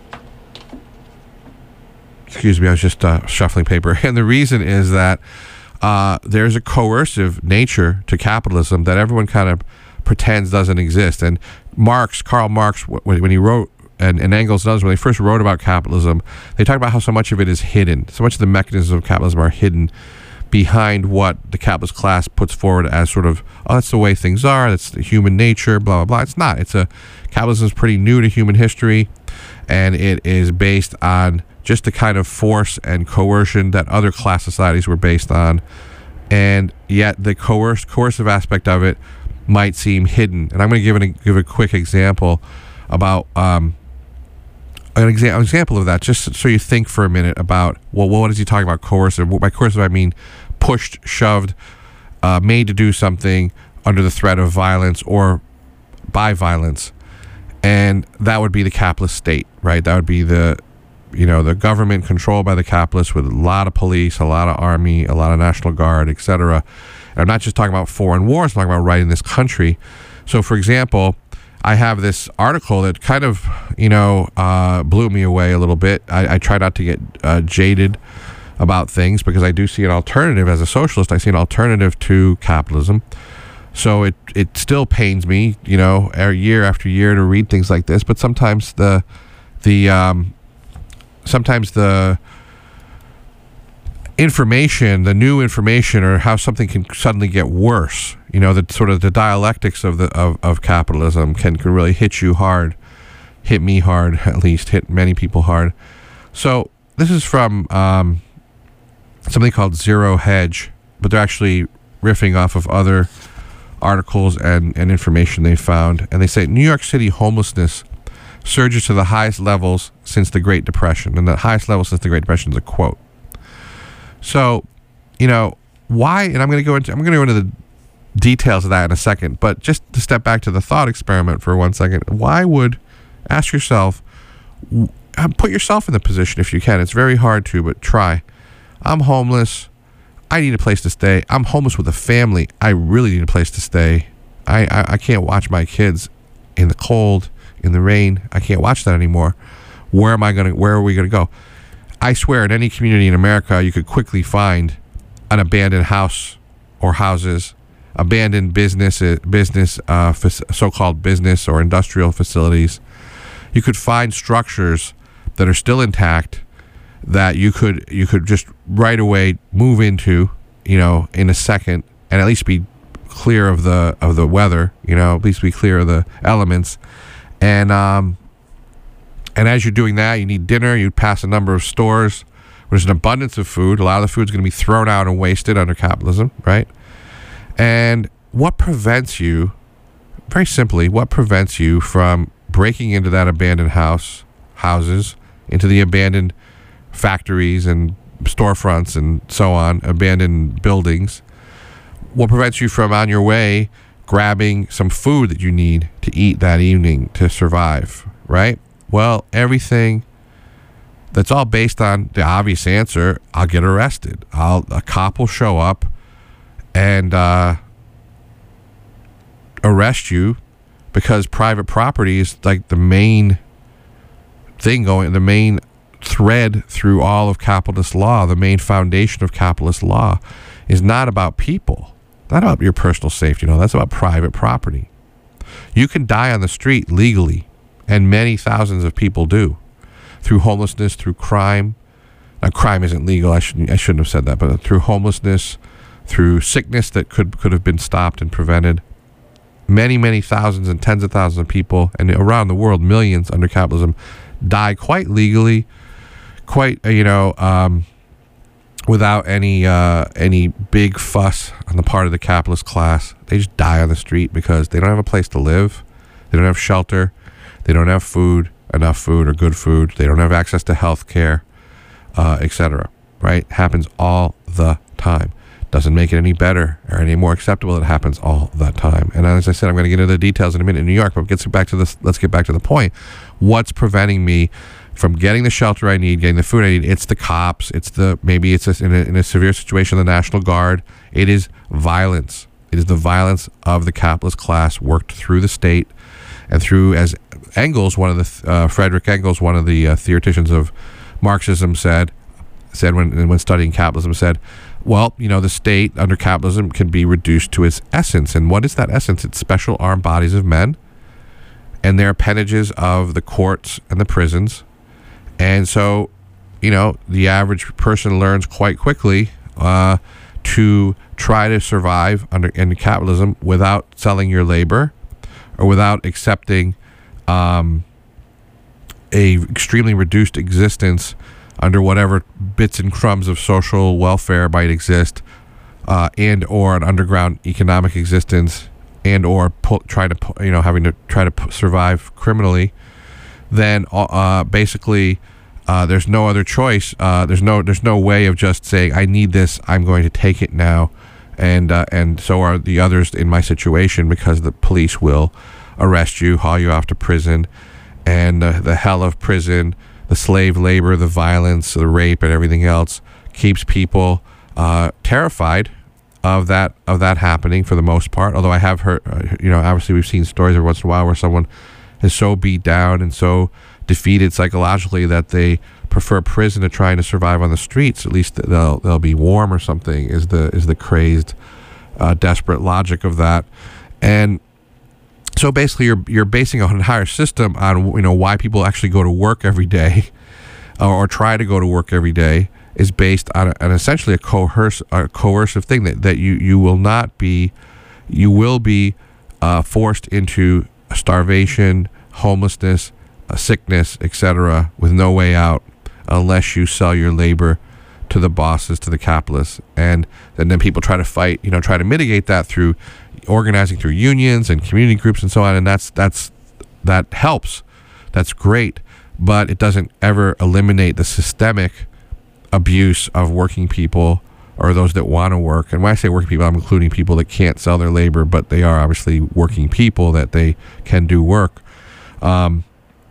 Excuse me, I was just uh, shuffling paper. And the reason is that uh, there's a coercive nature to capitalism that everyone kind of pretends doesn't exist. And Marx, Karl Marx, when, when he wrote, and, and Engels and others, when they first wrote about capitalism, they talk about how so much of it is hidden. So much of the mechanisms of capitalism are hidden behind what the capitalist class puts forward as sort of, oh, that's the way things are, that's the human nature, blah, blah, blah. It's not. It's a capitalism is pretty new to human history, and it is based on just the kind of force and coercion that other class societies were based on and yet the coerc- coercive aspect of it might seem hidden. And I'm going to give an, give a quick example about um, an, exa- an example of that, just so you think for a minute about, well, what is he talking about coercive? By coercive, I mean pushed, shoved, uh, made to do something under the threat of violence or by violence. And that would be the capitalist state, right? That would be the, you know, the government controlled by the capitalists with a lot of police, a lot of army, a lot of National Guard, et cetera. And I'm not just talking about foreign wars, I'm talking about right in this country. So, for example, I have this article that kind of, you know, uh, blew me away a little bit. I, I try not to get uh, jaded about things because I do see an alternative. As a socialist, I see an alternative to capitalism. So it, it still pains me, you know, year after year to read things like this. But sometimes the the um, sometimes the information, the new information, or how something can suddenly get worse, you know, the sort of the dialectics of the of, of capitalism can, can really hit you hard, hit me hard, at least hit many people hard. So this is from um, something called Zero Hedge, but they're actually riffing off of other articles and, and information they found. And they say New York City homelessness surges to the highest levels since the Great Depression. And the highest level since the Great Depression is a quote. So, you know, why, and I'm going to go into, I'm going to go into the details of that in a second, but just to step back to the thought experiment for one second, why would, ask yourself, put yourself in the position if you can. It's very hard to, but try. I'm homeless. I need a place to stay. I'm homeless with a family. I really need a place to stay. I, I, I can't watch my kids in the cold, in the rain. I can't watch that anymore. Where am I going to, where are we going to go? I swear, in any community in America, you could quickly find an abandoned house or houses, abandoned business, business, uh, so-called business or industrial facilities. You could find structures that are still intact that you could you could just right away move into, you know, in a second, and at least be clear of the of the weather, you know, at least be clear of the elements, and um. And as you're doing that, you need dinner, you pass a number of stores where there's an abundance of food. A lot of the food's going to be thrown out and wasted under capitalism, right? And what prevents you, very simply, what prevents you from breaking into that abandoned house, houses, into the abandoned factories and storefronts and so on, abandoned buildings? What prevents you from, on your way, grabbing some food that you need to eat that evening to survive, right? Well, everything that's all based on the obvious answer. I'll get arrested. I'll a cop will show up and uh, arrest you because private property is like the main thing going, the main thread through all of capitalist law. The main foundation of capitalist law is not about people, not about your personal safety. No, that's about private property. You can die on the street legally. And many thousands of people do, through homelessness, through crime. Now, crime isn't legal. I shouldn't. I shouldn't have said that. But through homelessness, through sickness that could could have been stopped and prevented. Many, many thousands and tens of thousands of people, and around the world, millions under capitalism, die quite legally, quite you know, um, without any uh, any big fuss on the part of the capitalist class. They just die on the street because they don't have a place to live. They don't have shelter. They don't have food, enough food or good food. They don't have access to health care, uh, et cetera. Right? Happens all the time. Doesn't make it any better or any more acceptable. It happens all the time. And as I said, I'm going to get into the details in a minute in New York, but let's get back to this. Let's get back to the point. What's preventing me from getting the shelter I need, getting the food I need? It's the cops. It's the maybe it's a, in, a, in a severe situation, the National Guard. It is violence. It is the violence of the capitalist class worked through the state and through, as Engels, one of the uh, Frederick Engels, one of the uh, theoreticians of Marxism, said said when when studying capitalism, said, well, you know, the state under capitalism can be reduced to its essence. And what is that essence? It's special armed bodies of men, and they're appendages of the courts and the prisons. And so, you know, the average person learns quite quickly uh, to try to survive under in capitalism without selling your labor or without accepting um, a extremely reduced existence under whatever bits and crumbs of social welfare might exist uh, and or an underground economic existence, and or pu- try to pu- you know having to try to pu- survive criminally, then uh, basically uh, there's no other choice. Uh, there's no there's no way of just saying, I need this, I'm going to take it now, and uh, and so are the others in my situation, because the police will arrest you, haul you off to prison, and uh, the hell of prison, the slave labor, the violence, the rape, and everything else keeps people uh, terrified of that of that happening for the most part. Although I have heard, uh, you know, obviously we've seen stories every once in a while where someone is so beat down and so defeated psychologically that they prefer prison to trying to survive on the streets. At least they'll they'll be warm or something. Is the is the crazed, uh, desperate logic of that, and so basically you're you're basing an entire system on, you know, why people actually go to work every day, or, or try to go to work every day, is based on, a, on essentially a coerce a coercive thing that, that you you will not be you will be uh, forced into starvation, homelessness, uh, sickness, et cetera, with no way out unless you sell your labor to the bosses, to the capitalists, and, and then people try to fight, you know, try to mitigate that through organizing through unions and community groups and so on, and that's that's that helps. That's great, but it doesn't ever eliminate the systemic abuse of working people, or those that want to work. And when I say working people, I'm including people that can't sell their labor, but they are obviously working people, that they can do work. Um,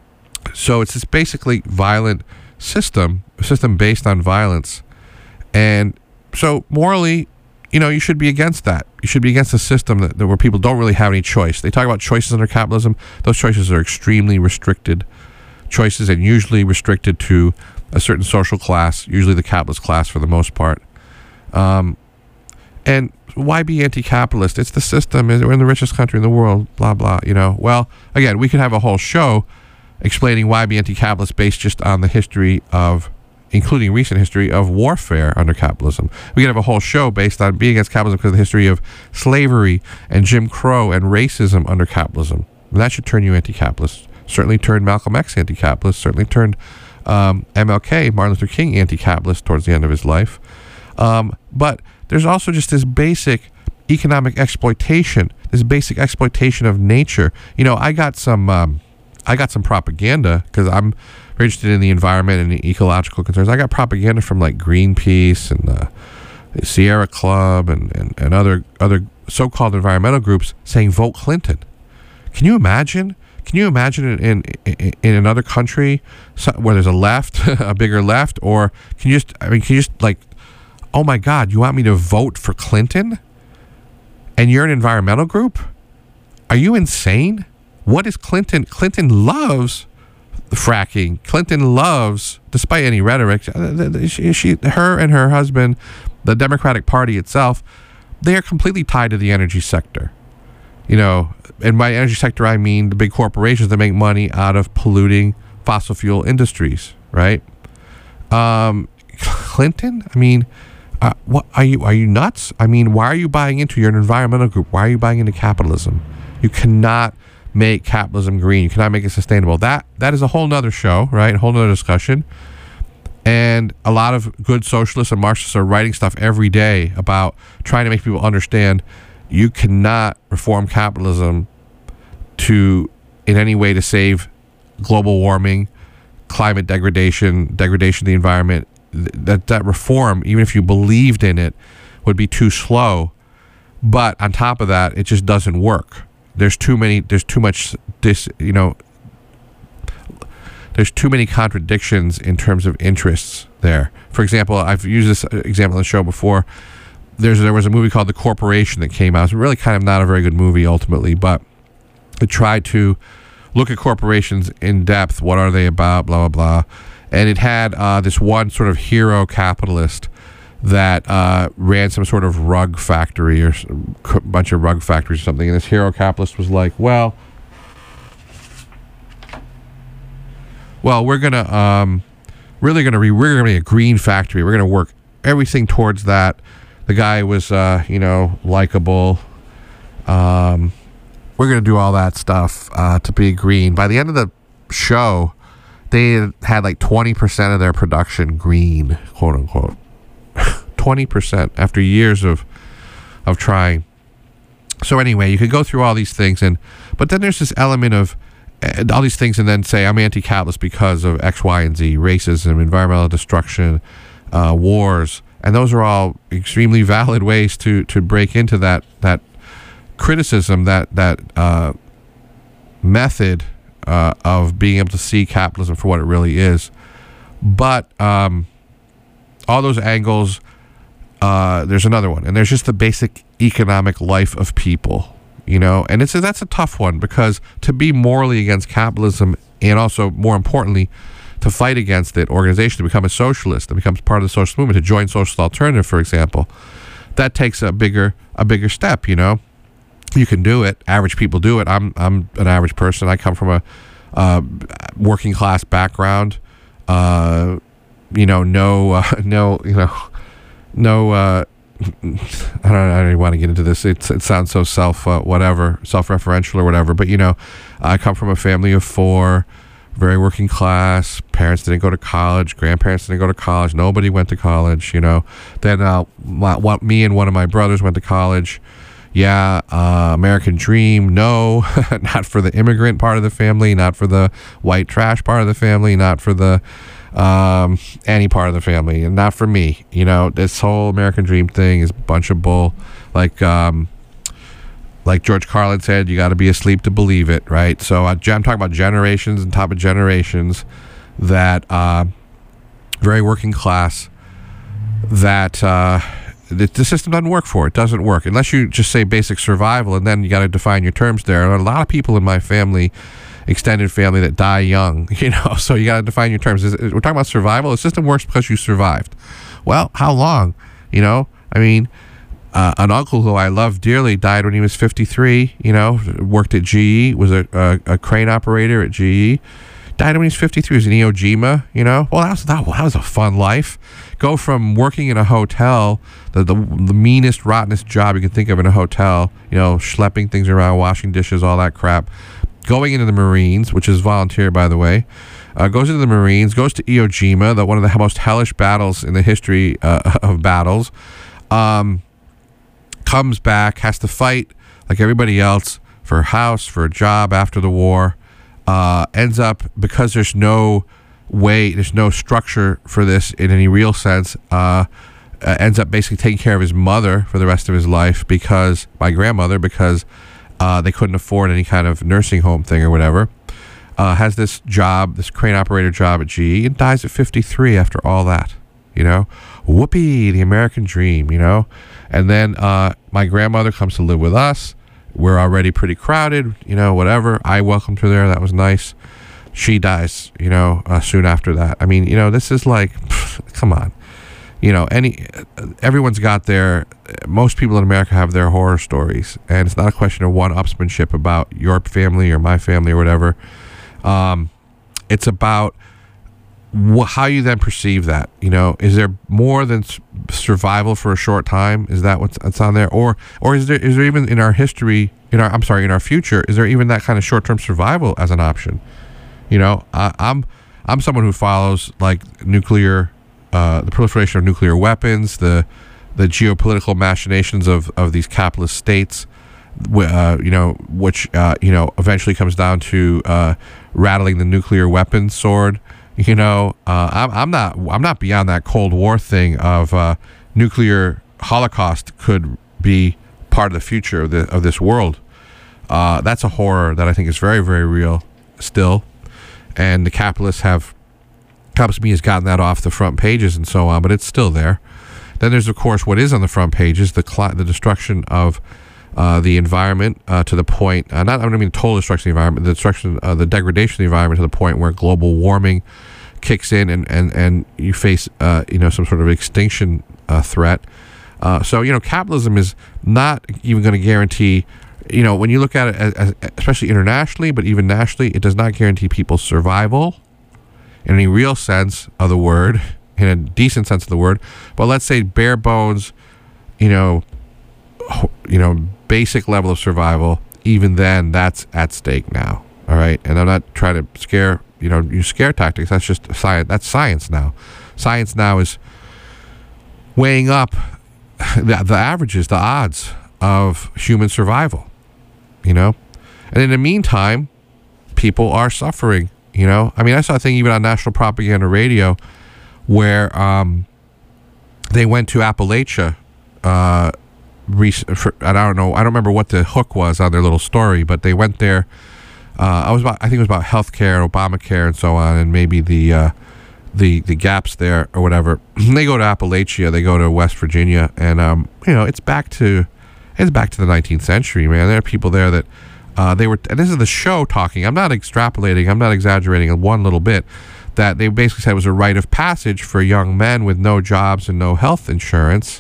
so it's this basically violent system, a system based on violence. And so morally, you know, you should be against that. You should be against a system that, that where people don't really have any choice. They talk about choices under capitalism. Those choices are extremely restricted choices, and usually restricted to a certain social class, usually the capitalist class for the most part. Um, and why be anti-capitalist? It's the system. We're in the richest country in the world, blah, blah, you know. Well, again, we could have a whole show explaining why be anti-capitalist based just on the history of, including recent history of warfare under capitalism. We could have a whole show based on being against capitalism because of the history of slavery and Jim Crow and racism under capitalism. And that should turn you anti-capitalist. Certainly turned Malcolm X anti-capitalist. Certainly turned um, M L K, Martin Luther King, anti-capitalist towards the end of his life. Um, but there's also just this basic economic exploitation, this basic exploitation of nature. You know, I got some, um, I got some propaganda because I'm very interested in the environment and the ecological concerns. I got propaganda from like Greenpeace and the, the Sierra Club and, and, and other other so-called environmental groups saying vote Clinton. Can you imagine? Can you imagine it in in, in another country where there's a left, a bigger left, or can you just? I mean, can you just like? Oh my God, you want me to vote for Clinton? And you're an environmental group? Are you insane? What is Clinton? Clinton loves fracking. Clinton loves, despite any rhetoric, she, she, her and her husband, the Democratic Party itself, they are completely tied to the energy sector. You know, and by energy sector, I mean the big corporations that make money out of polluting fossil fuel industries, right? Um, Clinton? I mean... Uh, what are you? Are you nuts? I mean, why are you buying into? You're an environmental group. Why are you buying into capitalism? You cannot make capitalism green. You cannot make it sustainable. That that is a whole nother show, right? A whole nother discussion. And a lot of good socialists and Marxists are writing stuff every day about trying to make people understand you cannot reform capitalism to in any way to save global warming, climate degradation, degradation of the environment. That that reform, even if you believed in it, would be too slow. But on top of that, it just doesn't work. There's too many. There's too much. This you know. There's too many contradictions in terms of interests there. For example, I've used this example on the show before. There's there was a movie called The Corporation that came out. It's really kind of not a very good movie ultimately, but it tried to look at corporations in depth. What are they about? Blah blah blah. And it had uh, this one sort of hero capitalist that uh, ran some sort of rug factory or a bunch of rug factories or something. And this hero capitalist was like, well, well, we're going to um, really going to re- we're going to be a green factory. We're going to work everything towards that. The guy was, uh, you know, likable. Um, we're going to do all that stuff uh, to be green. By the end of the show, they had like twenty percent of their production green, quote unquote. twenty percent after years of of trying. So anyway, you could go through all these things, and but then there's this element of uh, all these things, and then say I'm anti-capitalist because of X, Y, and Z: racism, environmental destruction, uh, wars, and those are all extremely valid ways to to break into that that criticism, that that uh, method uh, of being able to see capitalism for what it really is. But um, all those angles. Uh, there's another one, and there's just the basic economic life of people, you know, and it's a, that's a tough one, because to be morally against capitalism, and also more importantly to fight against it, organization, to become a socialist, that becomes part of the social movement, to join Social Alternative, for example, that takes a bigger a bigger step. You know, you can do it. Average people do it. I'm I'm an average person. I come from a uh, working class background. Uh, you know, no, uh, no, you know. No, uh, I don't. I don't even want to get into this. It's, it sounds so self, uh, whatever, self-referential or whatever. But you know, I come from a family of four, very working class. Parents didn't go to college. Grandparents didn't go to college. Nobody went to college. You know. Then uh, my, what, me and one of my brothers went to college. Yeah, uh, American dream. No, not for the immigrant part of the family. Not for the white trash part of the family. Not for the um any part of the family, and not for me. You know, this whole American dream thing is a bunch of bull. Like um like George Carlin said, you got to be asleep to believe it, right? So uh, I'm talking about generations and top of generations that uh very working class, that uh the, the system doesn't work for. It doesn't work unless you just say basic survival, and then you got to define your terms there. And a lot of people in my family, extended family, that die young, you know, so you got to define your terms. Is it, we're talking about survival. The system works because you survived. Well, how long? You know, I mean, uh, an uncle who I love dearly died when he was fifty-three, you know, worked at G E, was a, a, a crane operator at G E, died when he was fifty-three, he was in Iwo Jima, you know. Well, that was, that, that was a fun life. Go from working in a hotel, the, the the meanest, rottenest job you can think of in a hotel, you know, schlepping things around, washing dishes, all that crap, going into the Marines, which is volunteer, by the way, uh, goes into the Marines, goes to Iwo Jima, the, one of the most hellish battles in the history uh, of battles, um, comes back, has to fight like everybody else for a house, for a job after the war, uh, ends up, because there's no way, there's no structure for this in any real sense, uh, uh, ends up basically taking care of his mother for the rest of his life, because, my grandmother, because Uh, they couldn't afford any kind of nursing home thing or whatever. Uh, has this job, this crane operator job at G E, and dies at fifty-three after all that. You know, whoopee, the American dream. You know, and then uh, my grandmother comes to live with us. We're already pretty crowded. You know, whatever. I welcomed her there. That was nice. She dies. You know, uh, soon after that. I mean, you know, this is like, pff, come on. You know, any everyone's got their, most people in America have their horror stories, and it's not a question of one-upsmanship about your family or my family or whatever. Um, it's about wh- how you then perceive that. You know, is there more than s- survival for a short time? Is that what's, what's on there, or or is there is there even in our history, in our I'm sorry, in our future, is there even that kind of short-term survival as an option? You know, I, I'm I'm someone who follows like nuclear. Uh, the proliferation of nuclear weapons, the the geopolitical machinations of, of these capitalist states, uh, you know, which uh, you know eventually comes down to uh, rattling the nuclear weapons sword. You know, uh, I'm I'm not I'm not beyond that Cold War thing of uh, nuclear holocaust could be part of the future of the of this world. Uh, that's a horror that I think is very, very real still, and the capitalists have. Helps me has gotten that off the front pages and so on, but it's still there. Then there's, of course, what is on the front pages, the cl- the destruction of uh, the environment uh, to the point, uh, not I don't mean total destruction of the environment, the destruction, uh, the degradation of the environment to the point where global warming kicks in and, and, and you face, uh, you know, some sort of extinction uh, threat. Uh, so, you know, capitalism is not even going to guarantee, you know, when you look at it, as, as, especially internationally, but even nationally, it does not guarantee people's survival in any real sense of the word, in a decent sense of the word. But let's say bare bones, you know, you know, basic level of survival. Even then, that's at stake now. All right, and I'm not trying to scare, you know, use scare tactics. That's just science. That's science now. Science now is weighing up the, the averages, the odds of human survival, you know? And in the meantime, people are suffering, you know? I mean, I saw a thing even on National Propaganda Radio where um, they went to Appalachia, uh, rec- for, and I don't know, I don't remember what the hook was on their little story, but they went there. Uh, I was about, I think it was about healthcare, Obamacare, and so on, and maybe the uh, the the gaps there or whatever. They go to Appalachia, they go to West Virginia, and um, you know, it's back to it's back to the nineteenth century, man. There are people there that uh, they were, and this is the show talking. I'm not extrapolating, I'm not exaggerating one little bit. That they basically said it was a rite of passage for young men with no jobs and no health insurance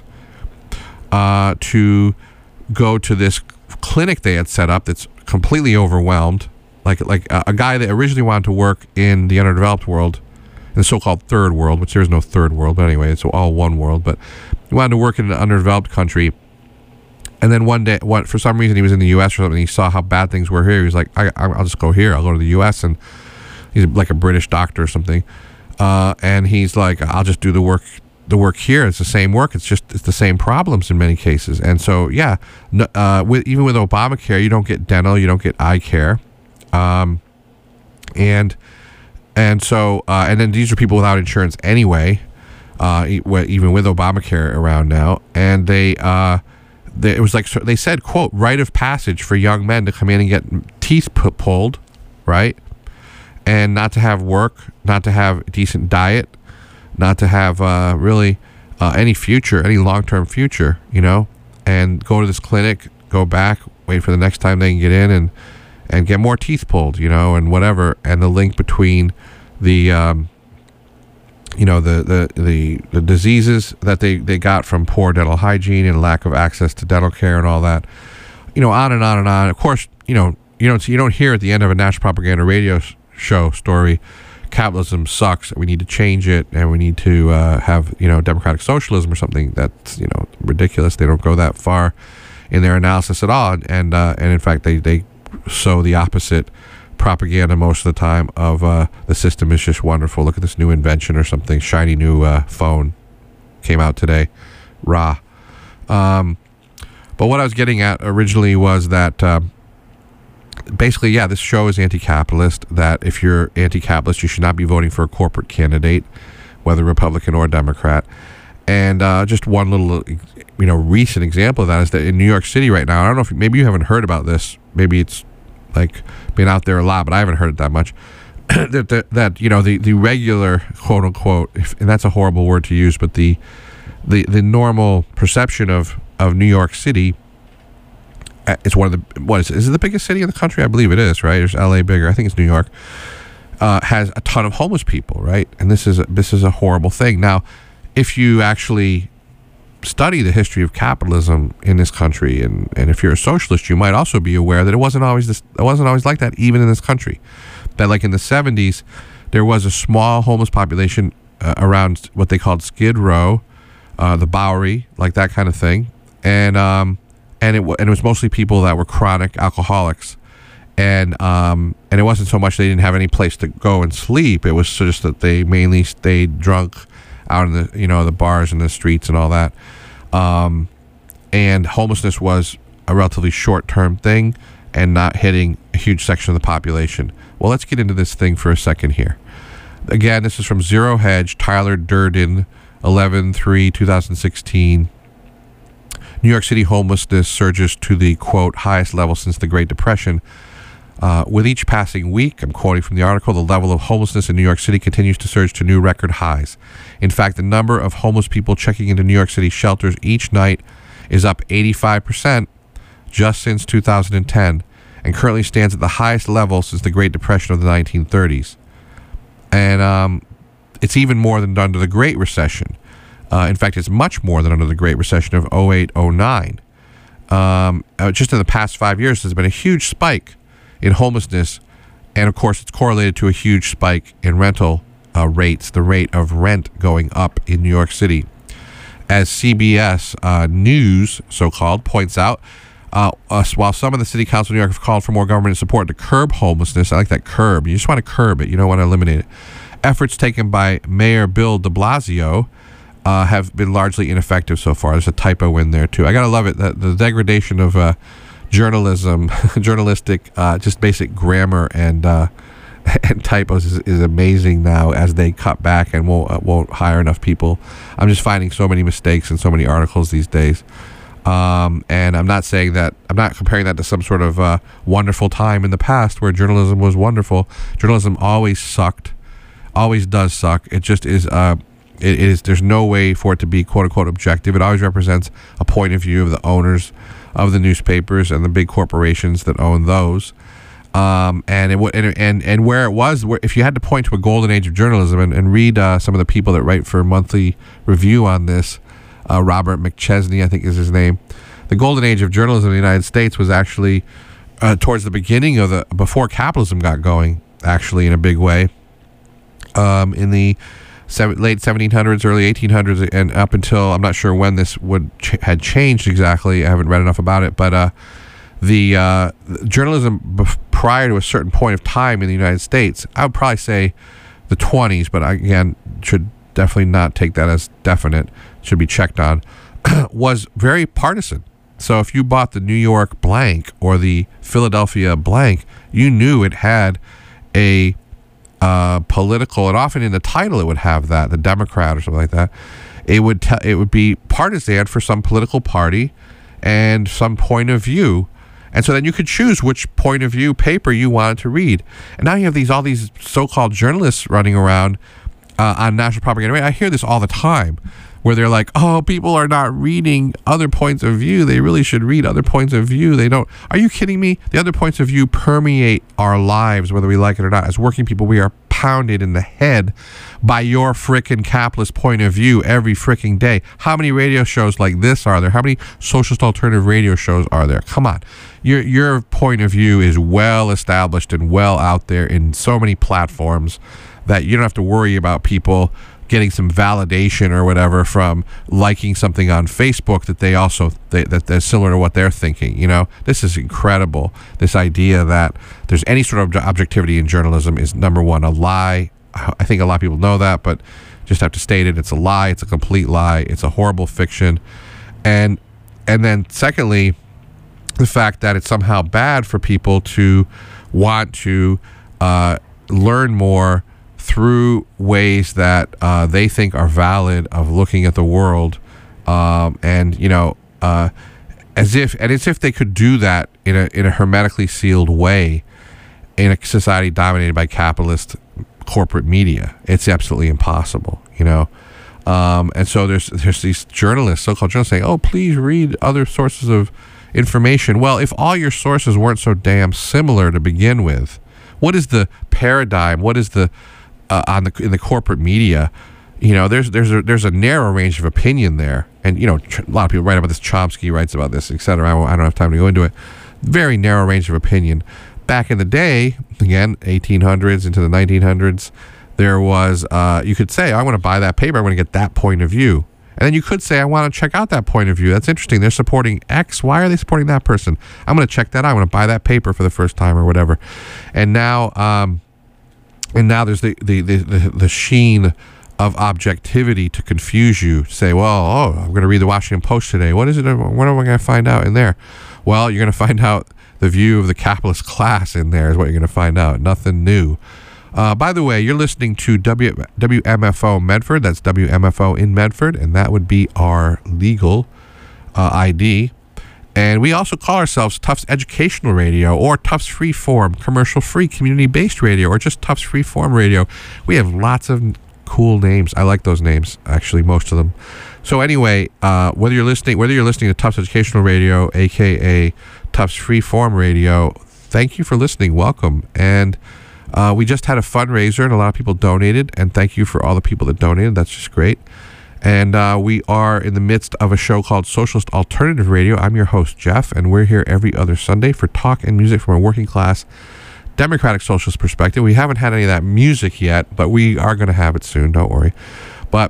uh, to go to this clinic they had set up that's completely overwhelmed. Like like a, a guy that originally wanted to work in the underdeveloped world, in the so-called third world, which there is no third world, but anyway, it's all one world. But he wanted to work in an underdeveloped country, and then one day, what for some reason, he was in the U S or something. He saw how bad things were here. He was like, I, I'll just go here. I'll go to the U S And he's like a British doctor or something, uh, and he's like, I'll just do the work. The work here, it's the same work. It's just it's the same problems in many cases. And so, yeah, no, uh, with, even with Obamacare, you don't get dental, you don't get eye care. Um, and and so uh, and then these are people without insurance anyway, uh, even with Obamacare around now. And they, uh, they it was like they said, quote, rite of passage for young men to come in and get teeth put, pulled, right, and not to have work, not to have a decent diet, not to have uh, really uh, any future, any long-term future, you know, and go to this clinic, go back, wait for the next time they can get in and. and get more teeth pulled, you know, and whatever, and the link between the, um, you know, the, the, the, the diseases that they, they got from poor dental hygiene and lack of access to dental care and all that, you know, on and on and on. Of course, you know, you don't, you don't hear at the end of a National Propaganda Radio show story, capitalism sucks, we need to change it, and we need to uh, have, you know, democratic socialism or something. That's, you know, ridiculous. They don't go that far in their analysis at all, and, uh, and in fact, they, they, so the opposite propaganda most of the time of uh, the system is just wonderful. Look at this new invention or something. Shiny new uh, phone came out today. Rah. Um, but what I was getting at originally was that um, basically, yeah, this show is anti-capitalist, that if you're anti-capitalist, you should not be voting for a corporate candidate, whether Republican or Democrat. And uh, just one little, you know, recent example of that is that in New York City right now, I don't know if maybe you haven't heard about this. Maybe it's like been out there a lot, but I haven't heard it that much. that, that that you know the, the regular quote unquote, if, and that's a horrible word to use, but the the the normal perception of, of New York City. It's one of the what is it? Is it the biggest city in the country? I believe it is. Right? There's L A bigger. I think it's New York. Uh, has a ton of homeless people, right? And this is a, this is a horrible thing. Now, if you actually study the history of capitalism in this country, and, and if you're a socialist, you might also be aware that it wasn't always this, it wasn't always like that, even in this country. That like in the seventies, there was a small homeless population uh, around what they called Skid Row, uh, the Bowery, like that kind of thing, and um, and it and it was mostly people that were chronic alcoholics. And um, and it wasn't so much they didn't have any place to go and sleep. It was just that they mainly stayed drunk out in the, you know, the bars and the streets and all that. Um, and homelessness was a relatively short-term thing and not hitting a huge section of the population. Well, let's get into this thing for a second here. Again, this is from Zero Hedge, Tyler Durden, eleven three twenty sixteen. New York City homelessness surges to the, quote, highest level since the Great Depression. Uh, with each passing week, I'm quoting from the article, the level of homelessness in New York City continues to surge to new record highs. In fact, the number of homeless people checking into New York City shelters each night is up eighty-five percent just since two thousand ten, and currently stands at the highest level since the Great Depression of the nineteen thirties. And um, it's even more than under the Great Recession. Uh, in fact, it's much more than under the Great Recession of oh eight oh nine. Um, uh, just in the past five years, there's been a huge spike in homelessness, and of course it's correlated to a huge spike in rental uh, rates, the rate of rent going up in New York City. As C B S uh, News, so-called, points out, uh, us, while some of the City Council of New York have called for more government support to curb homelessness, I like that curb, you just want to curb it, you don't want to eliminate it. Efforts taken by Mayor Bill de Blasio uh, have been largely ineffective so far. There's a typo in there too. I gotta love it. The, the degradation of uh, journalism, journalistic, uh, just basic grammar and uh, and typos is, is amazing now as they cut back and won't uh, won't hire enough people. I'm just finding so many mistakes in so many articles these days. Um, and I'm not saying that, I'm not comparing that to some sort of uh, wonderful time in the past where journalism was wonderful. Journalism always sucked, always does suck. It just is, uh, it is, there's no way for it to be quote unquote objective. It always represents a point of view of the owners of the newspapers and the big corporations that own those. Um, and, it, and and and where it was, where if you had to point to a golden age of journalism and, and read uh, some of the people that write for Monthly Review on this, Uh, Robert McChesney, I think is his name. The golden age of journalism in the United States was actually uh, towards the beginning of the, before capitalism got going, actually in a big way. Um, in the seven, late seventeen hundreds, early eighteen hundreds, and up until, I'm not sure when this would ch- had changed exactly. I haven't read enough about it, but uh, the uh, journalism bef- prior to a certain point of time in the United States, I would probably say the twenties, but I, again, should definitely not take that as definite, should be checked on, was very partisan. So if you bought the New York blank or the Philadelphia blank, you knew it had a uh, political, and often in the title it would have that, the Democrat or something like that. It would te- it would be partisan for some political party and some point of view. And so then you could choose which point of view paper you wanted to read. And now you have these all these so-called journalists running around Uh, on national propaganda radio. I hear this all the time where they're like, oh, people are not reading other points of view. They really should read other points of view. They don't. Are you kidding me? The other points of view permeate our lives, whether we like it or not. As working people, we are pounded in the head by your frickin' capitalist point of view every frickin' day. How many radio shows like this are there? How many socialist alternative radio shows are there? Come on. Your, your point of view is well established and well out there in so many platforms that you don't have to worry about people getting some validation or whatever from liking something on Facebook that they also they, that that's similar to what they're thinking. You know, this is incredible. This idea that there's any sort of objectivity in journalism is, number one, a lie. I think a lot of people know that, but just have to state it. It's a lie. It's a complete lie. It's a horrible fiction. And and then secondly, the fact that it's somehow bad for people to want to uh, learn more through ways that uh, they think are valid of looking at the world, um, and you know, uh, as if and as if they could do that in a in a hermetically sealed way in a society dominated by capitalist corporate media. It's absolutely impossible, you know. Um, and so there's there's these journalists, so-called journalists, saying, "Oh, please read other sources of information." Well, if all your sources weren't so damn similar to begin with, what is the paradigm? What is the Uh, on the in the corporate media? You know, there's there's a, there's a narrow range of opinion there, and you know, a lot of people write about this. Chomsky writes about this, et cetera. I, I don't have time to go into it. Very narrow range of opinion. Back in the day, again, eighteen hundreds into the nineteen hundreds, there was uh, you could say, I want to buy that paper. I want to get that point of view, and then you could say, I want to check out that point of view. That's interesting. They're supporting X. Why are they supporting that person? I'm going to check that out. I want to buy that paper for the first time or whatever. And now. Um, And now there's the, the, the, the, the sheen of objectivity to confuse you. To say, well, oh, I'm going to read the Washington Post today. What is it? What am I going to find out in there? Well, you're going to find out the view of the capitalist class in there is what you're going to find out. Nothing new. Uh, by the way, you're listening to w, W M F O Medford. That's W M F O in Medford, and that would be our legal uh, I D. And we also call ourselves Tufts Educational Radio, or Tufts Freeform, commercial-free, community-based radio, or just Tufts Freeform Radio. We have lots of cool names. I like those names, actually, most of them. So anyway, uh, whether you're listening, whether you're listening to Tufts Educational Radio, aka Tufts Freeform Radio, thank you for listening. Welcome. And uh, we just had a fundraiser, and a lot of people donated. And thank you for all the people that donated. That's just great. And uh, we are in the midst of a show called Socialist Alternative Radio. I'm your host, Jeff, and we're here every other Sunday for talk and music from a working class democratic socialist perspective. We haven't had any of that music yet, but we are going to have it soon, don't worry. But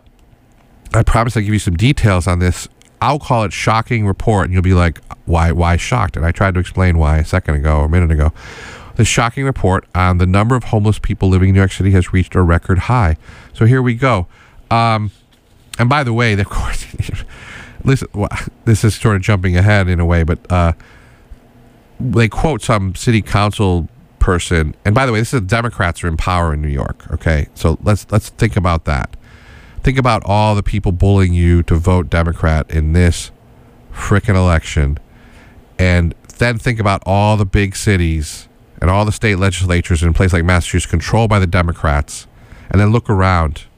I promise I'll give you some details on this. I'll call it shocking report, and you'll be like, why, why shocked? And I tried to explain why a second ago or a minute ago. The shocking report on the number of homeless people living in New York City has reached a record high. So here we go. Um... and by the way, of course, listen, this is sort of jumping ahead in a way, but uh, they quote some city council person, and by the way, this is Democrats are in power in New York. Okay, so let's let's think about that. Think about all the people bullying you to vote Democrat in this frickin' election, and then think about all the big cities and all the state legislatures in a place like Massachusetts controlled by the Democrats, and then look around